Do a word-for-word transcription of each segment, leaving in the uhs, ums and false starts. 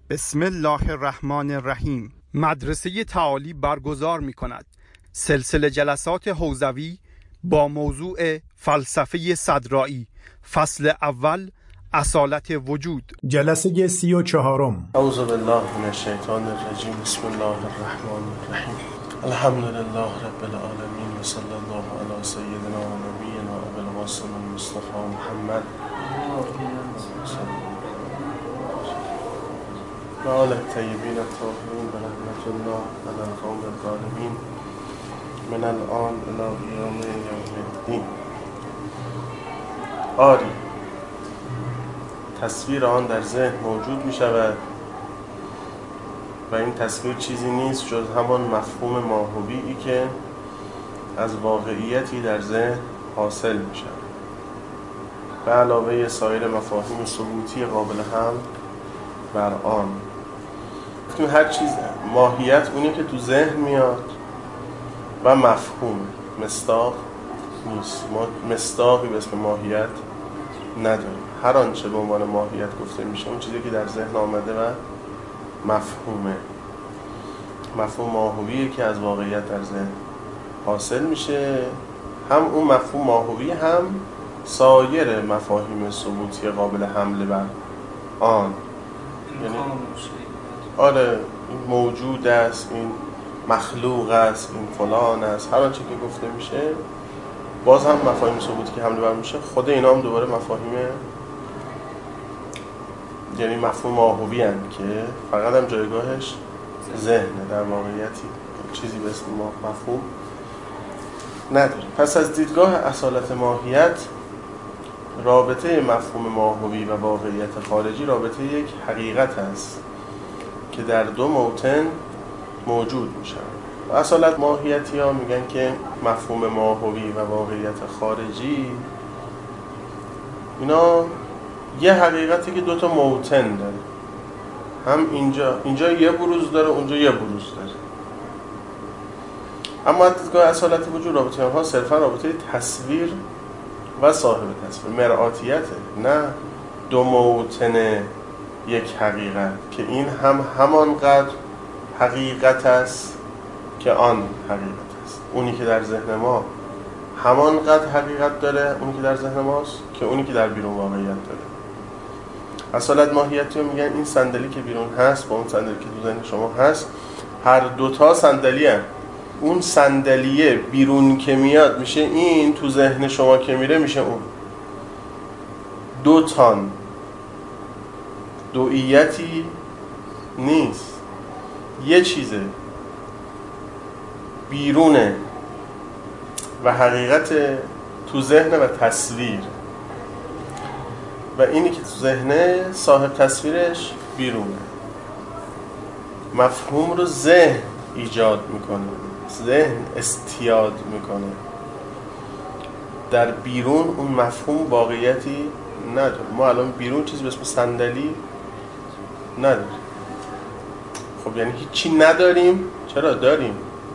بسم الله الرحمن الرحیم. مدرسه تعالی برگزار می کند سلسله جلسات حوزوی با موضوع فلسفه صدرائی، فصل اول، اصالت وجود. جلسه سی و چهارم. اعوذ بالله من الشیطان الرجیم. بسم الله الرحمن الرحیم. الحمد لله رب العالمین و صلی الله علی سیدنا و نبینا ابوالقاسم المصطفى محمد و آل الطیبین الطاهرین و رحمت الله علی القوم الظالمین من الان الی قیام یوم الدین. آری، تصویر آن در ذهن موجود می شود و این تصویر چیزی نیست جز همان مفهوم ماهویی که از واقعیتی در ذهن حاصل می شود به علاوه سایر مفاهیم ثبوتی قابل حمل بر آن. گفتیم هر چیز ماهیت اونی که تو ذهن میاد و مفهوم مصداق نیست. ما مصداقی به اسم ماهیت نداریم. هر آنچه به عنوان ماهیت گفته میشه اون چیزی که در ذهن آمده و مفهومه، مفهوم ماهویی که از واقعیت در ذهن حاصل میشه. هم اون مفهوم ماهوی هم سایر مفاهیم ثبوتی قابل حمل بر آن. یعنی آره، این موجود است، این مخلوق است، این فلان است، هر آنچه که گفته میشه باز هم مفاهیم ثبوتی که حمل بر میشه. خود اینا هم دوباره مفاهیم، یعنی مفهوم ماهوی هستند که فقط هم جایگاهش ذهنه، در واقعیتی چیزی به اسم مفهوم نداره. پس از دیدگاه اصالت ماهیت، رابطه مفهوم ماهوی و واقعیت خارجی رابطه یک حقیقت است که در دو موطن موجود میشن. اصالت ماهیتی ها میگن که مفهوم ماهوی و واقعیت خارجی اینا یه حقیقتی که دو تا موطن داره، هم اینجا اینجا یه بروز داره، اونجا یه بروز داره. اما از دیدگاه اصالت وجود رابطه آنها صرفا رابطه تصویر و صاحب تصویر، مرآتیته، نه دو موطن یک حقیقت که این هم همانقدر حقیقت است که آن حقیقت است. اونی که در ذهن ما همانقدر حقیقت داره اونی که در ذهن ماست که اونی که در بیرون واقعیت داره. اصالت ماهیتی رو میگن این صندلی که بیرون هست با اون صندلی که تو ذهن شما هست هر دوتا صندلی هست. اون صندلیه بیرون که میاد میشه این، تو ذهن شما که میره میشه اون. دو تان دوئیتی نیست، یه چیزه بیرونه و حقیقت تو ذهن و تصویر، و اینی که تو ذهنه صاحب تصویرش بیرونه. مفهوم رو ذهن ایجاد میکنه، ذهن استیاد میکنه. در بیرون اون مفهوم واقعیتی نداره. ما الان بیرون چیزی به اسم صندلی نداریم. خب یعنی هیچی نداریم؟ چرا داریم؟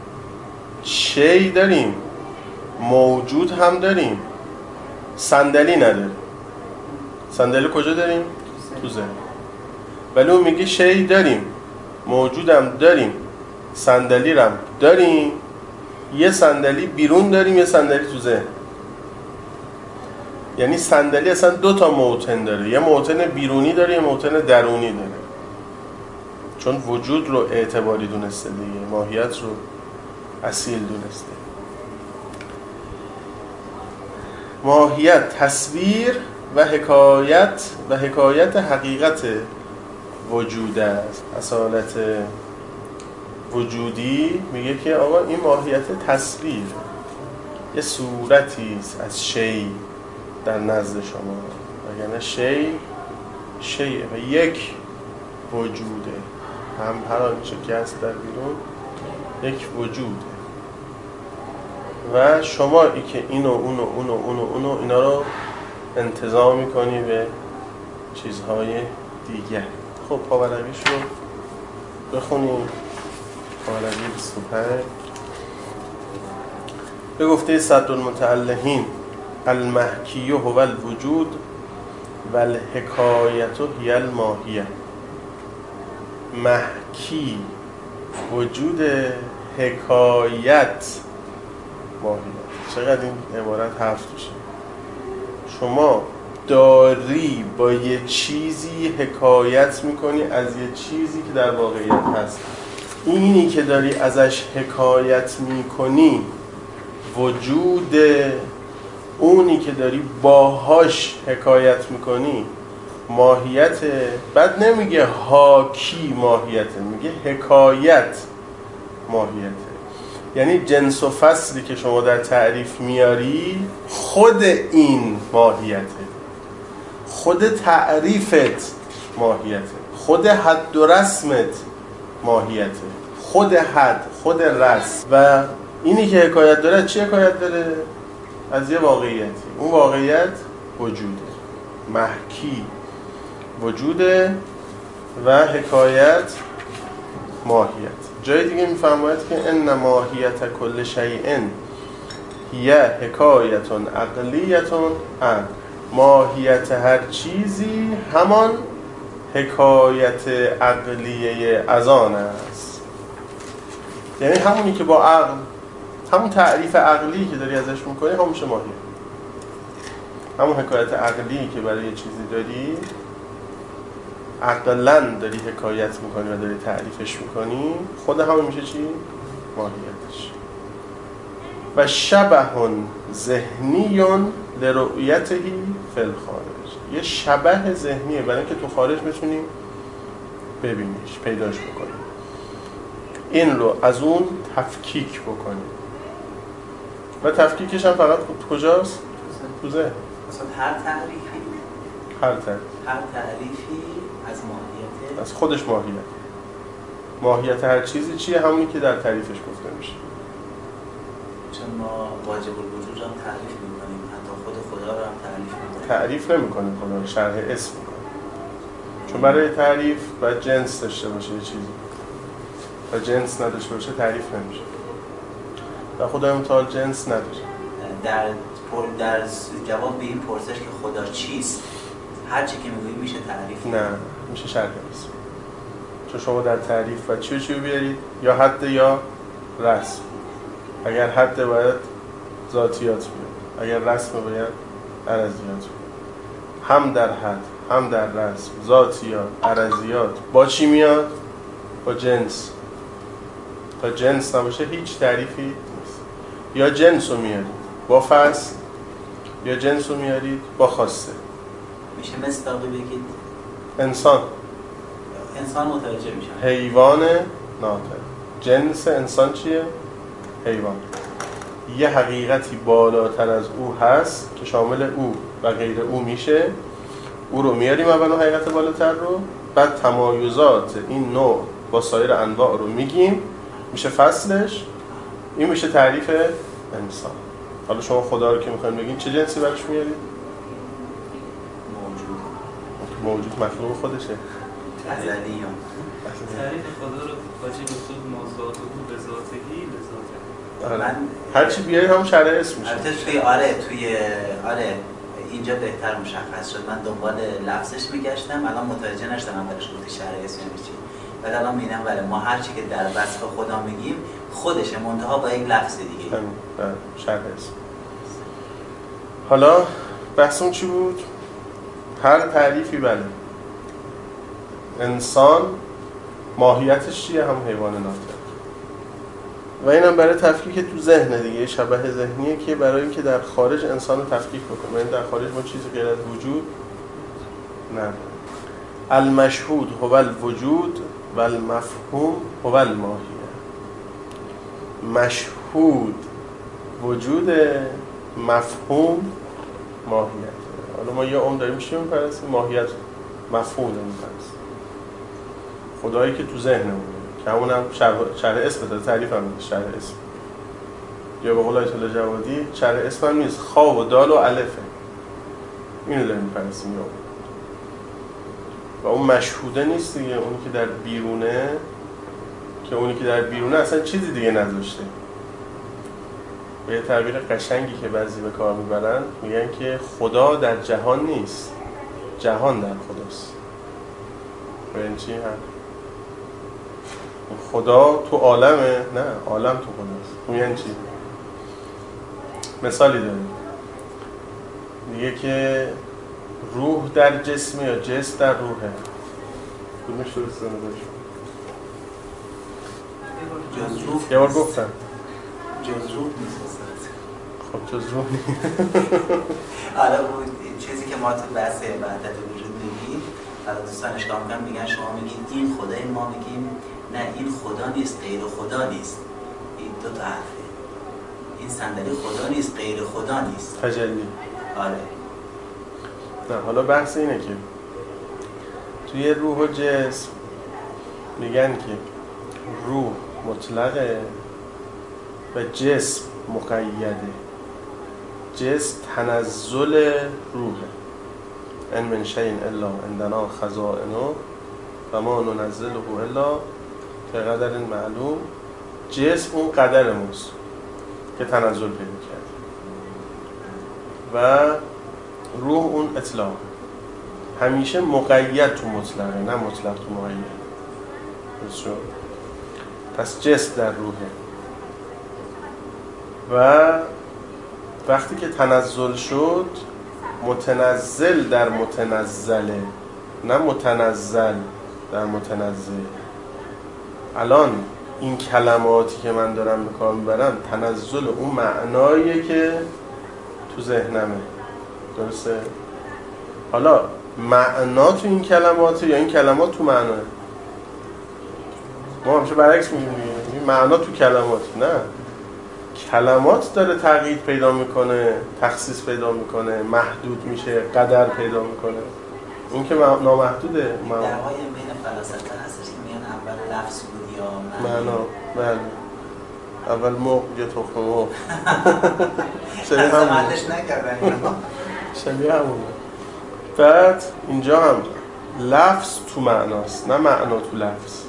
شی داریم، موجود هم داریم، صندلی نداریم. صندلی کجا داریم؟ تو ذهن. ولی اون میگه شی داریم، موجودم داریم، صندلی رم داریم. یه صندلی بیرون داریم، یه صندلی تو ذهن. یعنی صندلی اصلا دو تا موطن داره، یه موطن بیرونی داره، یه موطن درونی داره. چون وجود رو اعتباری دونسته دیگه، ماهیت رو اصیل دونسته. ماهیت تصویر و حکایت و حکایت حقیقت وجود است. اصالت وجودی میگه که آقا این ماهیت تصویر، یه صورتی است از شی در نزد شما، وگرنه شی شیه و یک وجوده. هم هر آنچه که هست در بیرون یک وجوده و شما ای که اینو اونو اونو اونو اونو اینا رو انتزاع میکنی به چیزهای دیگه. خب پاولویش رو بخونیم. پاولوی بیست و پنج به گفته صدرالمتعلقین المحکی هو الوجود و الحکایت هی الماهیه. محکی وجود حکایت ماهیت. چقدر این عبارت حرف توشه. شما داری با یه چیزی حکایت میکنی از یه چیزی که در واقعیت هست. اینی که داری ازش حکایت میکنی وجود اونی که داری باهاش حکایت میکنی ماهیت. بعد نمیگه حاکی ماهیته، میگه حکایت ماهیته. یعنی جنس و فصلی که شما در تعریف میاری خود این ماهیته، خود تعریفت ماهیته، خود حد و رسمت ماهیته، خود حد، خود رسم. و اینی که حکایت داره چی حکایت داره؟ از یه واقعیتی. اون واقعیت وجوده، محکی وجوده و حکایت ماهیت. جای دیگه میفرماید که ان ماهیت کل شیء هی حکایتون عقلیتون عن. ماهیت هر چیزی همان حکایت عقلیه از آن است. یعنی همونی که با عقل، همون تعریف عقلی که داری ازش میکنی همون میشه ماهیت. همون حکایت عقلی که برای یه چیزی داری عقلاً داری حکایت میکنی و داری تعریفش میکنی، خود همون میشه چی؟ ماهیتش. و شبه ذهنی لرؤیته فی الخارج. یه شبه ذهنیه برای اینکه تو خارج بتونی ببینیش، پیداش بکنی. این رو از اون تفکیک بکنی. و تفکیکش هم فقط کجاست؟ تو ذهن. مثلا هر تعریفی هر تعریف هر تعریفی از ماهیت، از خودش ماهیت. ماهیت هر چیزی چیه؟ همونی که در تعریفش گفته میشه. چون ما واجب الوجود رو هم تعریف میکنیم، حتی خود خدا رو هم تعریف میکنیم. تعریف نمیکنیم خدا رو، شرح اسم میکنیم. چون برای تعریف باید جنس داشته باشه یه چیزی. و جنس نداشته باشه تعریف نمیشه. و خدای متعال جنس نداره. در در جواب به این پرسش که خدا چیست، هر چی که میگویی میشه تعریف؟ نه، میشه شرح اسم. چون شما در تعریف و چی و چی بیارید؟ یا حد یا رسم. اگر حد باید ذاتیات بیاد، اگر رسم باید عرضیات بیاد. هم در حد، هم در رسم، ذاتیات، عرضیات با چی میاد؟ با جنس. تا جنس نباشه هیچ تعریفی نیست. یا جنس رو میارید با فصل، یا جنس رو میارید با خواسته. میشه مصداقی بگید؟ انسان انسان متوجه میشه. حیوان ناطق. جنس انسان چیه؟ حیوان. یه حقیقتی بالاتر از او هست که شامل او و غیر او میشه. او رو میاریم اول اون حقیقت بالاتر رو، بعد تمایزات این نوع با سایر انواع رو میگیم، میشه فصلش. این میشه تعریف انسان. حالا شما خدا رو که میخواین بگین چه جنسی برش میارید؟ موجود. موجود مخلوق خودشه. ازلیان. تعریف خدا رو واجب الوجود موضوعاته به ذاتهی به ذاته. آره. من هر چی بیاری هم شرح اسم میشه. البته توی آره توی آره اینجا بهتر مشخص شد. من دنبال لفظش میگشتم، الان متوجه نشدم اولش گفتی شرح اسم یعنی چی. بعد الان میبینم بله ما هر چی که در وصف خدا میگیم خودشه، منتها با یک لفظ دیگه. همین شرح اسم. حالا بحثمون چی بود؟ هر تعریفی بله. انسان ماهیتش چیه؟ هم حیوان ناطق. و اینم برای تفکیک تو ذهن دیگه، شبه ذهنیه که برای اینکه در خارج انسان رو تفکیک بکنه. یعنی در خارج ما چیزی غیر از وجود نداره. المشهود هو الوجود و المفهوم هو الماهیه. مشهود وجود، مفهوم ماهیت. حالا ما یه عمر داریم چی می‌پرستیم؟ ماهیت مفهوم می‌پرستیم. خدایی که تو ذهنمونه که همونم شرح, شرح اسم داره، تعریف هم داره، شرح اسم. یا به قول آیت الله جوادی شرح اسم هم نیست، خا و دال و الفه. اینو داریم می‌پرستیم. یا و اون مشهوده نیست دیگه، اونی که در بیرونه، که اونی که در بیرونه اصلا چیزی دیگه نذاشته. به یه تعبیر قشنگی که بعضی به کار میبرن میگن که خدا در جهان نیست، جهان در خداست. و این چی هم؟ خدا تو عالمه؟ نه، عالم تو خداست. اون یعنی چی؟ مثالی داریم میگه که روح در جسم یا جسم در روحه. کدومش درسته نداشت؟ جز روح یه بار گفتم جز روح نیست. خب جز روح نیست. حالا اون چیزی که ما تو بحث وحدت وجود میگیم، حالا دوستان اشکال میکنم میگن شما میگین این خدای، ما میگیم نه این خدا نیست غیر خدا نیست. این دو تا حرفه. این صندلی خدا نیست غیر خدا نیست. تجلی. آره. نه حالا بحث اینه که توی روح و جسم میگن که روح مطلقه و جسم مقیده. جسم تنزل روحه. ان من شیء الا عندنا خزائنه و ما ننزله الا بقدر معلوم. جسم اون قدر ماست که تنزل پیدا کرد و روح اون اطلاق. همیشه مقید تو مطلقه، نه مطلق تو مقید. درست شد؟ پس جسم در روحه و وقتی که تنزل شد متنزل در متنزله، نه متنزل در متنزل. الان این کلماتی که من دارم به کار میبرم تنزل اون معناییه که تو ذهنمه. درسته؟ حالا معنا تو این کلمات یا این کلمات تو معناه؟ ما همیشه برعکس میگیم دیگه، معنا تو کلمات. نه، کلمات داره تغییر پیدا میکنه، تخصیص پیدا میکنه، محدود میشه، قدر پیدا میکنه. اون که نامحدوده. درهای بین فلاسفه هستش که میگن اول لفظ بود یا معنا. بله، اول موق یا تخم موق. شبیه همونه شبیه همونه. بعد اینجا هم لفظ تو معناست، نه معنا تو لفظ.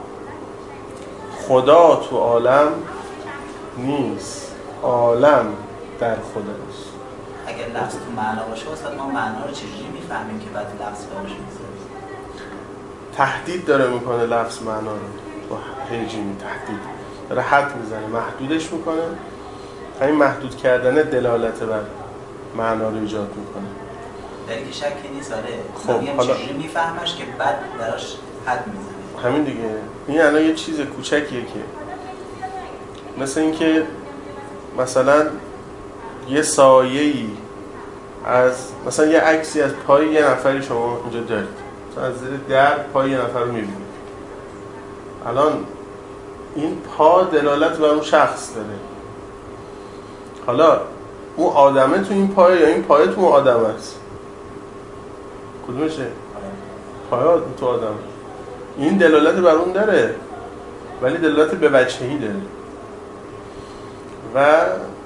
خدا تو عالم نیست، عالم در خداست. اگر لفظ تو معنا باشه اصلا ما معنا رو چجوری میفهمیم که بعد لفظ باشه میذاریم؟ تهدید داره میکنه لفظ معنا رو با هیجینی. تهدید داره حد میزنه، محدودش میکنه. همین محدود کردن دلالت بر معنا رو ایجاد میکنه. در که شکی نیست. آره. خب میگم حالا چجوری میفهمش که بعد براش حد میزنه. همین دیگه. این الان یه چیز کوچکیه که مثل این که مثلا یه سایه‌ای از مثلا یه عکسی از پای یه نفری شما اینجا دارید، مثلا از زیر در پای یه نفر رو می‌بینید. الان این پا دلالت بر اون شخص داره. حالا اون آدمه تو این پای یا این پای تو اون آدم است؟ کدومشه؟ پای تو آدم. این دلالت بر اون داره ولی دلالت به وجهی داره و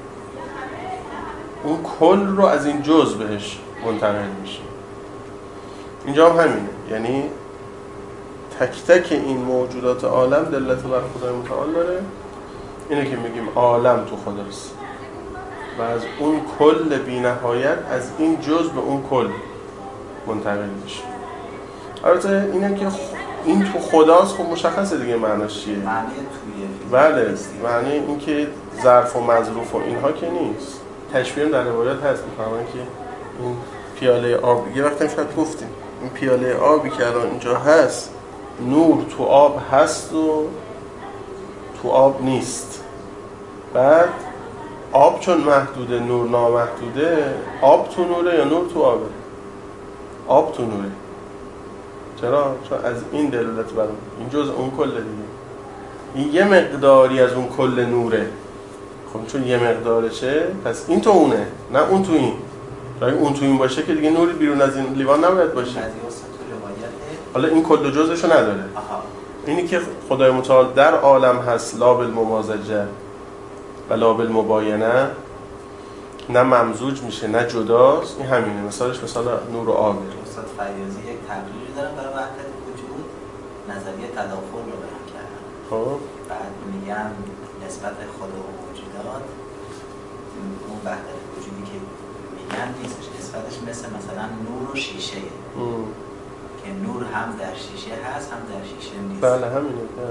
اون کل رو از این جزء بهش منتقل میشه. اینجا هم همینه، یعنی تک تک این موجودات عالم دلالت بر خدای متعال داره. اینه که میگیم عالم تو خداست و از اون کل بی نهایت از این جزء به اون کل منتقل میشه. البته اینه که این تو خداست، خب مشخصه دیگه معناش چیه. معنی توی بله، معنی این که ظرف و مظروف و اینها که نیست. تشبیه در روایات هست میفهمن که این پیاله آب، یه وقت هم شاید گفتیم این پیاله آبی که الان اینجا هست، نور تو آب هست و تو آب نیست. بعد آب چون محدوده، نور نامحدوده، آب تو نوره یا نور تو آبه؟ آب تو نوره. چرا؟ چون از این دلالت بر اون، این جز اون کل دیگه. این یه مقداری از اون کل نوره. خب چون یه مقدارشه پس این تو اونه، نه اون تو این. اگه اون تو این باشه که دیگه نوری بیرون از این لیوان نباید باشه. حالا این کل و جزشو نداره. آها. اینی که خدای متعال در عالم هست، لا بالممازجه و لا بالمباینه، نه ممزوج میشه نه جداست. این همینه. مثالش مثال نور و آبه. استاد فیاضی یک تقریری دارن برای وحدت وجود، نظریه تداخل رو بیان کردن. خب بعد میگن نسبت خدا و موجودات، اون وحدت وجودی که میگن نیستش، نسبتش مثل مثلا نور و شیشه که نور هم در شیشه هست هم در شیشه نیست. بله همینه.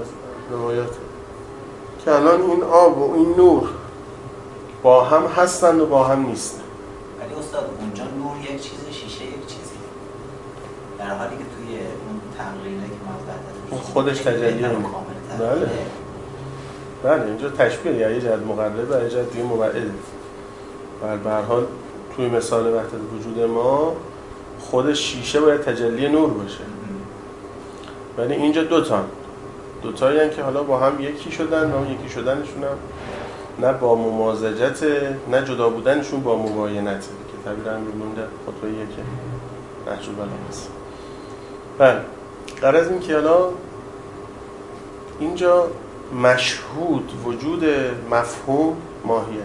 روایات که الان این آب و این نور با هم هستند و با هم نیستند. ولی استاد اونجا نور یک چیز، شیشه یک چیزی، در حالی که توی اون تقریره که ما بعد اون خودش تجلی اینه. بله بله اینجا تشبیه یعنی یه جهت مقرب و یه جهت دیگه مبعده. به هر حال توی مثال وحدت وجود ما خود شیشه باید تجلی نور باشه، ولی اینجا دوتان دوتایی هستن که حالا با هم یکی شدن و اون یکی شدنشون هم نه با ممازجت نه جدا بودنشون با مباینته که تعبیر هم می‌مونه در خطوه یک نهج البلاغه است. بله غرض این که حالا اینجا مشهود وجود مفهوم ماهیت،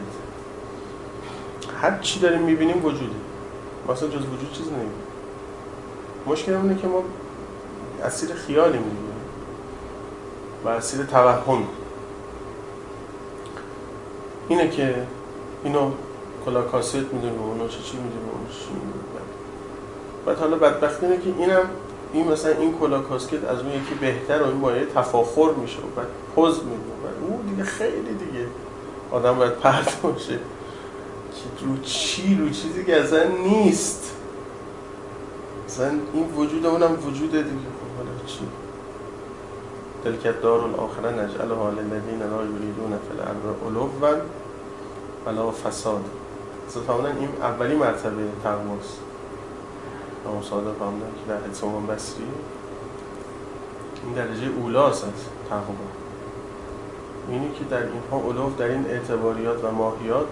هر چی داریم میبینیم وجوده، مثلا جز وجود چیز نمیبینیم. مشکل اینه که ما اسیر خیالیم دیگه و اسیر توهم. اینه که اینو کلا کاست میدونیم و اونو چه چی میدونیم و اونو چی میدونیم. بعد حالا بدبختی اینه که اینم این مثلا این کلا کاسکت از اون یکی بهتر و این با یه تفاخر میشه و بعد پوز میده و اون دیگه خیلی دیگه آدم باید پرت باشه که رو چی رو چیزی که اصلا نیست. مثلا این وجود اونم وجوده دیگه. خب حالا چی؟ تلک الدار الاخره نجعلها للذین لا یریدون فی الارض علوا ولا فساد. اصلا این اولی مرتبه تقواست. اما صادق فرمودن که در حدیث امام بصری این درجه اولاست از تقوا. اینی که در اینها علو در این اعتباریات و ماهیات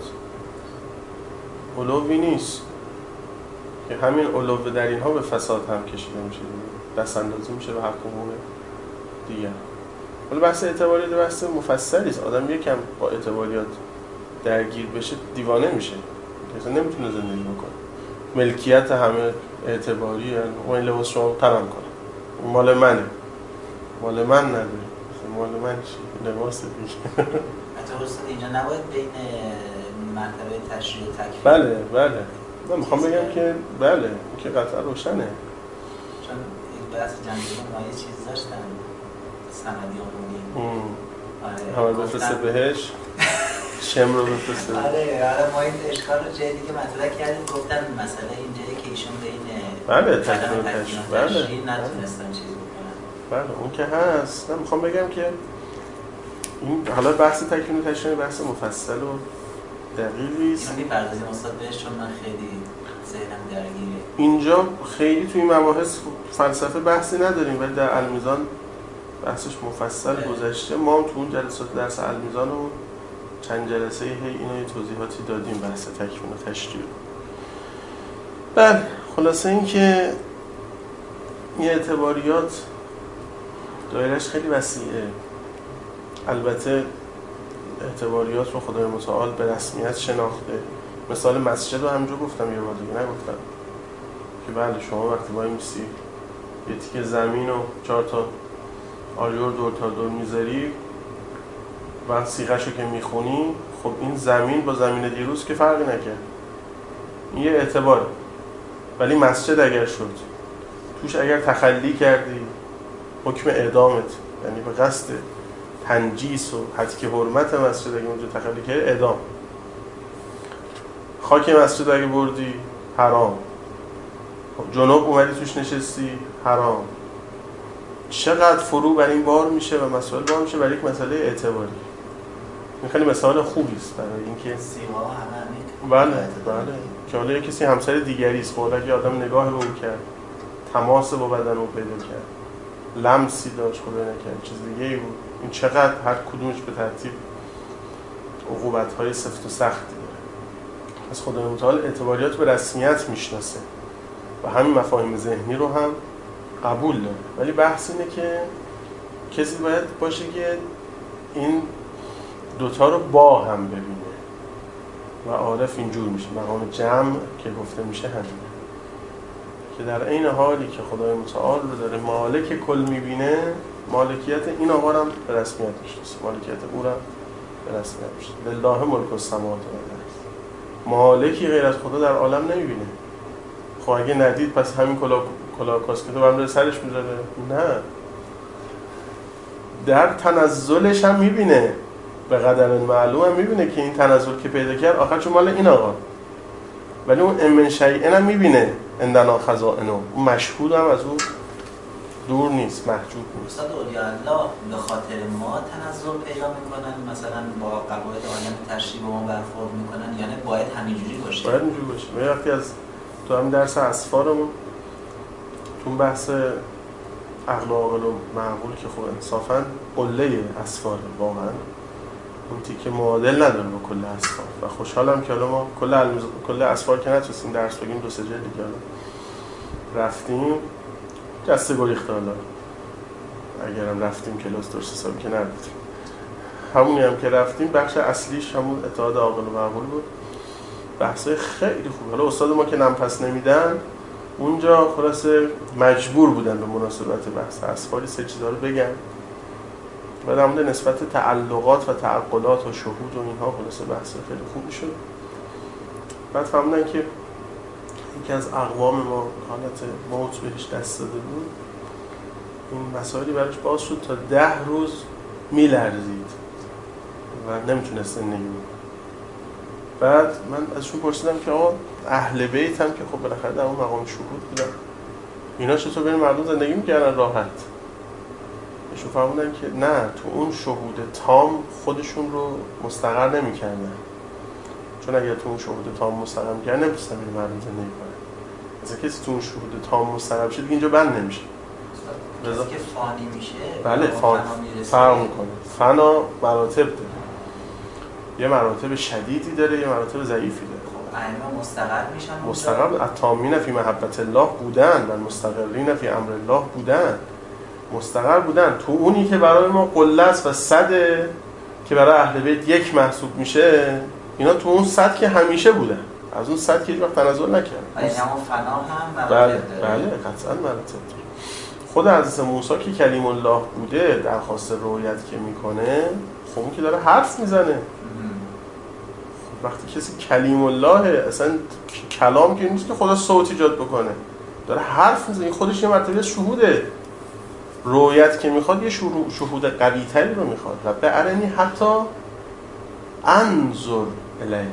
علوی نیست که همین علو در اینها به فساد هم کشیده میشه، دست اندازی میشه به حق امور دیگر. ولی بحث اعتباریات بحث مفصلی است. آدم یکم با اعتباریات درگیر بشه دیوانه میشه، اصلا نمیتونه زندگی بکنه. ملکیت همه اعتباری و این لباس شما تنم کنه اون مال منه، مال من نداره، مال من چی؟ لباس دیگه. حتی استاد اینجا نباید بین مرتبه تشریع و تکفیر. بله بله من میخوام بگم که بله که قطعا روشنه، چون این بحث جنگیون ما یه چیز داشتن سندی عمومی همه بفرسته بهش شم رو بفرسته. آره آره ما این اشکال رو جای دیگه مطرح کردیم، گفتن مسئله اینجایی که ایشون بین بله تکفیر و تشریع بله نتونستن چیز بکنن. بله اون که هست. من میخوام بگم که این حالا بحث تکفیر و تشریع بحث مفصل و دقیقی است. اینو میپردازیم استاد بهش چون من خیلی ذهنم درگیره. اینجا خیلی توی مباحث فلسفه بحثی نداریم ولی در المیزان بحثش مفصل گذشته. ما هم تو اون جلسات درس المیزان و چند جلسه هی اینو یه توضیحاتی دادیم بحث تکوین و تشریع. بله خلاصه این که این اعتباریات دایرهش خیلی وسیعه. البته اعتباریات رو خدای متعال به رسمیت شناخته. مثال مسجد رو همونجا گفتم یه بار دیگه نگفتم که بله شما وقتی با این میسی یه تیکه زمین و چهار تا آجر دور تا دور میذاری و سیغش رو که میخونی، خب این زمین با زمین دیروز که فرقی نکرد، این یه اعتباره. ولی مسجد اگر شد توش اگر تخلی کردی حکم اعدامت، یعنی به قصد تنجیس و حتی حرمت مسجد اگه اونجا تخلی کردی اعدام. خاک مسجد اگه بردی حرام. جنوب اومدی توش نشستی حرام. چقدر فرو بر این بار میشه و مسائل بار میشه برای یک مسئله اعتباری. این خیلی مثال خوبی است برای اینکه سیما همه بله بله که حالا یک کسی همسر دیگری است، خب اگه آدم نگاه به اون کرد، تماس با بدن اون پیدا کرد، لمسی داشت خدا نکرد چیز دیگه ای بود، این چقدر هر کدومش به ترتیب عقوبت‌های سفت و سختی داره. از خدای متعال اعتباریات به رسمیت میشناسه و همین مفاهیم ذهنی رو هم قبول داره. ولی بحث اینه که کسی باید باشه که این دوتا رو با هم ببینه و عارف اینجور میشه. مقام جمع که گفته میشه همینه که در عین حالی که خدای متعال رو داره مالک کل میبینه، مالکیت این آقا هم به رسمیت میشناسه، مالکیت او هم به رسمیت میشناسه. لله ملک السماوات والارض. مالکی غیر از خدا در عالم نمیبینه. خب اگه ندید پس همین کلا کلا کاسکتو برام داره سرش میذاره؟ نه، در تنزلش هم میبینه، به قدر معلوم هم میبینه که این تنزل که پیدا کرد آخر چون مال این آقا، ولی اون امن شیئن هم میبینه اندنا خزائنو، اون مشهود هم از اون دور نیست، محجوب نیست. استاد اولیاء الله به خاطر ما تنزل پیدا میکنن، مثلا با قواعد عالم تشریع با ما برخورد میکنن، یعنی باید همینجوری باشه؟ باید اینجوری باشه. من وقتی از تو همین درس اسفارمون تو بحث عقل و عاقل و معقول که خب انصافاً قله اسفاره واقعاً، اون تیکه معادل نداره با کل اسفار و خوشحالم که حالا ما کل علمز... کل اسفار که نتونستیم درس بگیم، دو سه جلد دیگه رفتیم جسته گریخته، حالا اگرم رفتیم کلاس درست حسابی که نرفتیم، همونی هم که رفتیم بخش اصلیش همون اتحاد عاقل و معقول بود، بحثای خیلی خوب. حالا استاد ما که نم پس نمیدن اونجا خلاصه مجبور بودن به مناسبت بحث اسفاری سه چیزا رو بگن و در مورد نسبت تعلقات و تعقلات و شهود و اینها خلاصه بحث خیلی خوبی شد. بعد فهمیدن که یکی از اقوام ما حالت موت بهش دست داده بود، این مسائلی براش باز شد تا ده روز میلرزید و نمیتونست زندگی بود. بعد من ازشون پرسیدم که آقا اهل بیت هم که خب بالاخره در اون مقام شهود بودن، اینا چطور بین مردم زندگی میکردن راحت؟ ایشون فهمیدن که نه، تو اون شهود تام خودشون رو مستقر نمیکردن، چون اگر تو اون شهود تام مستقر میکردن نمیتونستن بین مردم زندگی کنن. مثلا کسی تو اون شهود تام مستقر بشه دیگه اینجا بند نمیشه. کسی که فانی میشه بله فان فرق میکنه. فنا مراتب داره، یه مراتب شدیدی داره، یه مراتب ضعیفی داره. ائمه مستقر میشن، مستقر التامین فی محبت الله بودن و مستقرین فی امر الله بودن، مستقر بودن تو اونی که برای ما قله است و صده که برای اهل بیت یک محسوب میشه، اینا تو اون صد که همیشه بودن، از اون صد که هیچ وقت تنزل نکرد. یعنی همون فنا هم مراتب بله داره. بله قطعا مراتب داره. خود حضرت موسی که کلیم الله بوده درخواست رؤیت که میکنه، خب اون که داره حرف میزنه. وقتی کسی کلیم الله، اصلا کلام که نیست که خدا صوت ایجاد بکنه، داره حرف میزنه، این خودش یه مرتبه شهوده. رؤیت که میخواد یه شهود قوی تری رو میخواد. و به ارنی حتی انظر الیک،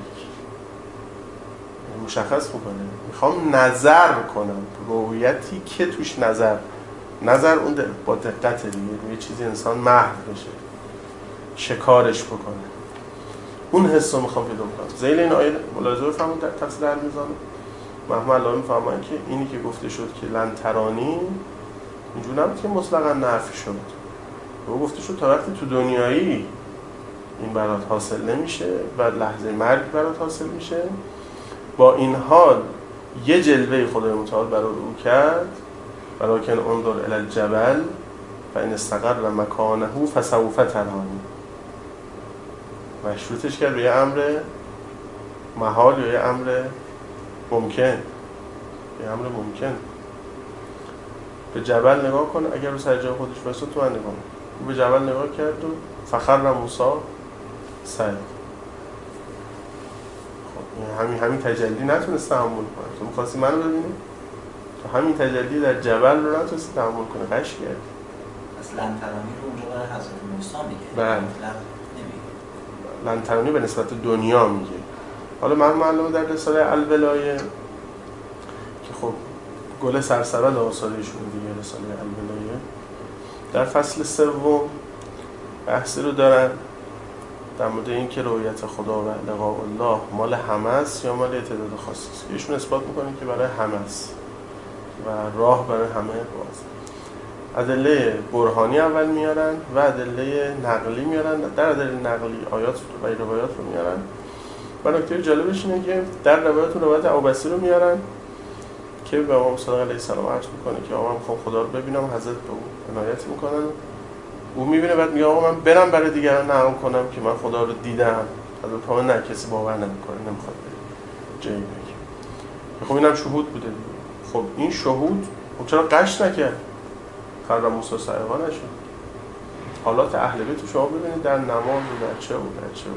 مشخص میکنه میخوام نظر کنم، رؤیتی که توش نظر نظر اون با دقت دیگه روی چیزی انسان محو بشه، شکارش بکنه، اون حس رو میخوام پیدا کنم. ذیل این آیه ملاحظه بفرمایید در تفسیر المیزان محمد الله میفرمایند که اینی که گفته شد که لن ترانی اینجور نبود که مطلقا نفی شد، و گفته شد تا وقتی تو دنیایی این برات حاصل نمیشه و لحظه مرگ برات حاصل میشه، با این حال یه جلوه خدای متعال برای او کرد، ولکن انظر الی الجبل فان استقر مکانه فسوف ترانی. مشروطش کرد به یه امر محال یا یه امر ممکن، یه امر ممکن. به جبل نگاه کن، اگر رو سر جای خودش وایساد تو من نگاه کن. او به جبل نگاه کرد و فخر موسی سعید. خب همین همین تجلی نتونست تحمل کنه. تو می‌خواستی منو ببینی؟ تو همین تجلی در جبل رو نتونستی تحمل کنه، قش کرد. اصلا لنترانی رو اونجا برای حضرت موسی میگه. بله. لنترانی به نسبت دنیا میگه. حالا من معلومه در رساله الولایه که خب گل سرسبد آثارشون دیگه، رساله الولایه در فصل سوم بحثی رو دارن در مورد این که رؤیت خدا و لقاء الله مال همه است یا مال تعداد خاصی است. ایشون اثبات میکنن که برای همه است و راه برای همه باز. ادله برهانی اول میارن و ادله نقلی میارن. در ادله نقلی آیات و روایات رو میارن. و نکته جالبش اینه که در روایات و روایت ابوبصیر رو میارن که به امام صادق علیه السلام عرض میکنه که آقا من میخوام خدا رو ببینم، حضرت به او عنایت میکنن، او میبینه، بعد میگه آقا من برم برای دیگران نقل کنم که من خدا رو دیدم. حضرت فرمان نه، کسی باور نمیکنه، نمیخواد بره جایی بگه. خب اینم شهود بوده. خب این شهود خب چرا قش نکرد؟ خر موسی صعقا نشد. حالات اهل بیت رو شما ببینید در نماز و در چه و در چه.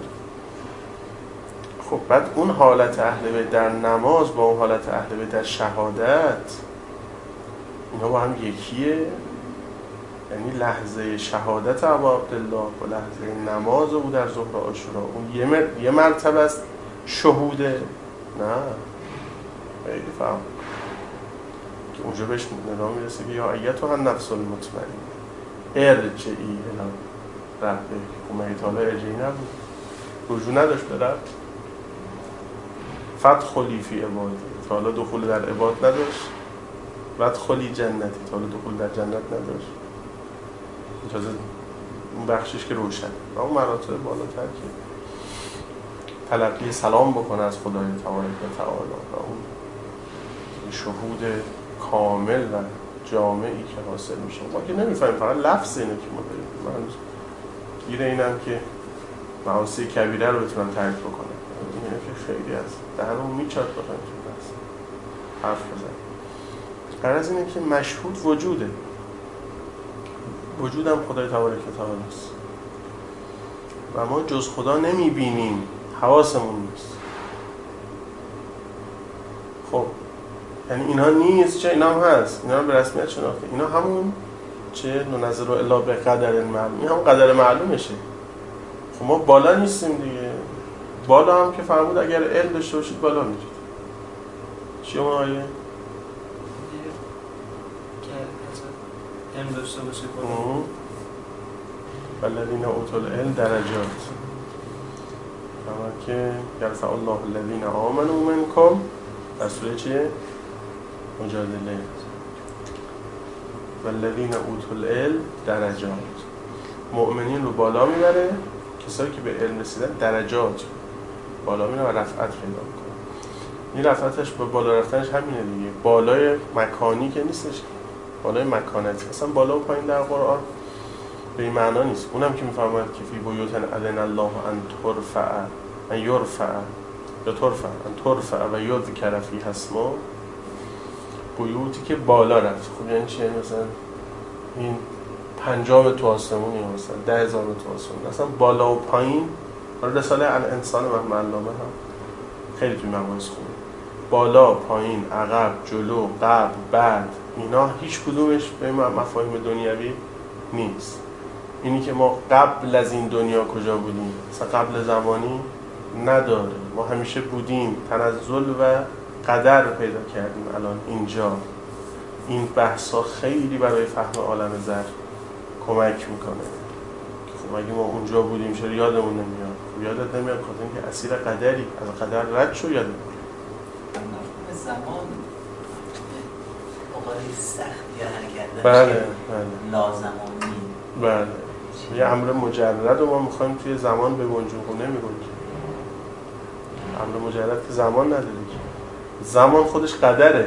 خب بعد اون حالت اهل بیت در نماز با اون حالت اهل بیت در شهادت، اینا با هم یکیه؟ یعنی لحظه شهادت ابا عبدالله و لحظه نماز او در ظهر عاشورا اون یه, مر... یه مرتبه است شهوده، نه خیلی فهم که اونجا بهش ندا میرسه که یا ایتها النفس المطمئنه ارجعی الی ربک. خب مگه تا حالا ارجعی نبود؟ رجوع نداشت به رب؟ فادخلی فی عبادی، تا حالا دخول در عباد نداشت؟ وادخلی جنتی، تا حالا دخول در جنت نداشت؟ اجازه اون بخشش که روشن و اون مراتب بالاتر که تلقی سلام بکنه از خدای تبارک و تعالی و اون شهود کامل و جامعی که حاصل میشه. ما که نمیفهمیم، فقط لفظ اینه که ما داریم. من گیره اینم که معاصی کبیره رو بتونم ترک بکنم، اینه که خیلی از دهنم میچاد بخوایم تو بحث حرف بزن. غرض اینه که مشهود وجوده، وجودم خدای تبارک و تعالی است و ما جز خدا نمیبینیم، حواسمون نیست. خب یعنی اینا نیست چه اینا هم هست، اینا رو به رسمیت شناخته. اینا همون چه ننظر الا به قدر معلوم، این هم قدر معلومشه. خب ما بالا نیستیم دیگه. بالا هم که فرمود اگر علم داشته باشید بالا میرید. چی اون آیه؟ که علم داشته باشید بالا. والذین اوتوا العلم درجات، اما که یرفع الله الذین آمنوا منکم در سوره چیه؟ مجادله. والذین اوتوا العلم درجات، مؤمنین رو بالا میبره، کسایی که به علم رسیدن درجات بالا میره و رفعت پیدا میکنه. این رفعتش با بالا رفتنش همینه دیگه، بالای مکانی که نیستش، بالای مکانتی. اصلا بالا و پایین در قرآن به این معنا نیست. اونم که میفهمد که فی بیوت اذن الله ان ترفع ان یرفع یا ترفع ان ترفع و یذکر فیها اسمه، بیوتی که بالا رفت. خب یعنی چیه؟ مثلا این پنجاه تو آسمونی، مثلا ده هزار تو آسمون، اصلا بالا و پایین. حالا رساله الانسان محمد علامه هم خیلی توی مباحث خوبه. بالا، پایین، عقب، جلو، قبل، بعد، اینا هیچ کدومش به مفاهیم دنیوی نیست. اینی که ما قبل از این دنیا کجا بودیم، مثلا قبل زمانی نداره. ما همیشه بودیم، تنزل و قدر پیدا کردیم. الان اینجا این بحثا خیلی برای فهم عالم زر کمک میکنه. خب اگه ما اونجا بودیم چرا یادمون نمیاد؟ خب یادت نمیاد خاطر اینکه اسیر قدری، از قدر رد شو یادت نمیاد. زمان اوقات سخت یا حرکت بله داشته بله لازمانی، بله یه امر مجرد و ما میخوایم توی زمان بگنجیم. خب نمیگنجیم. امر مجرد که زمان نداره که. زمان خودش قدره،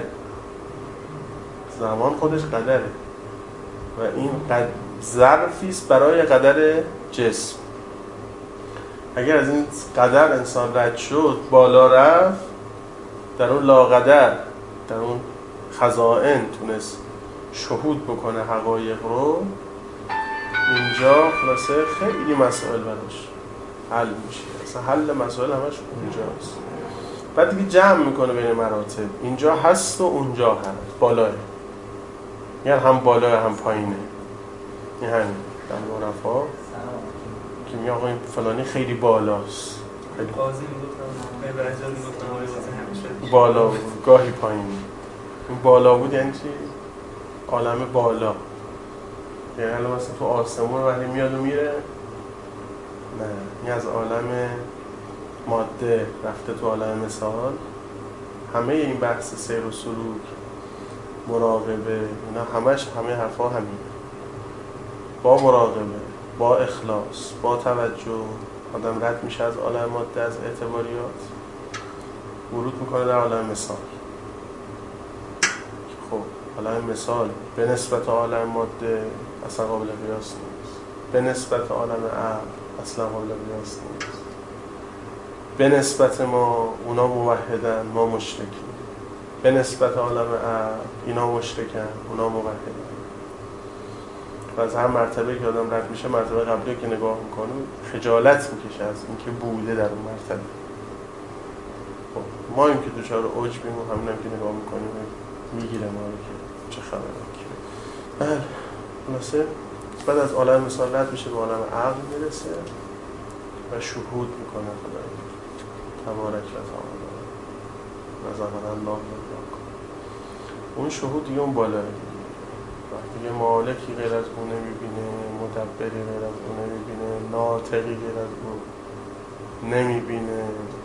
زمان خودش قدره و این قد... ظرفی است برای قدر جسم. اگر از این قدر انسان رد شد، بالا رفت، در اون لاقدر، در اون خزائن تونست شهود بکنه حقایق رو، اینجا خلاصه خیلی مسائل براش حل میشه. اصلا حل مسائل همش اونجاست. بعد دیگه جمع میکنه بین مراتب، اینجا هست و اونجا هست، بالاه، یعنی هم بالاه هم پایینه. این همین در معرفا که میگه آقا این فلانی خیلی بالاست، خیلی قاضی میگفتم برجال میگفتم آقای قاضی همیشه بالا بود، گاهی پایین. این بالا بود یعنی چی؟ عالم بالا. یعنی الان مثلا تو آسمون وقتی میاد و میره، نه این از عالم ماده رفته تو عالم مثال. همه این بحث سیر و سلوک، مراقبه، اینا همش همه حرفا همین. با مراقبه، با اخلاص، با توجه، آدم رد میشه از عالم ماده، از اعتباریات، ورود میکنه در عالم مثال. خب عالم مثال به نسبت عالم ماده اصلا قابل قیاس نیست، به نسبت عالم عقل اصلا قابل قیاس نیست. به نسبت ما اونا موحدن، ما مشرکیم. به نسبت عالم عقل اینا مشرکن، اونا موحدن. و از هر مرتبه که آدم رد میشه، مرتبه قبلی که نگاه میکنه خجالت میکشه از اینکه بوده در اون مرتبه. خب ما این که دوچار عجبیم و همین هم که نگاه میکنیم میگیره ما رو که چه خبره. بله خلاصه بعد از عالم مثال رد میشه به عالم عقل میرسه و شهود میکنه خدای تبارک و تعالی و ظهر الله و اون شهود دیگه اون بالاه دیگه مالکی غیر از اون نمیبینه، مدبری غیر از اون نمیبینه، ناطقی غیر از اون نمیبینه،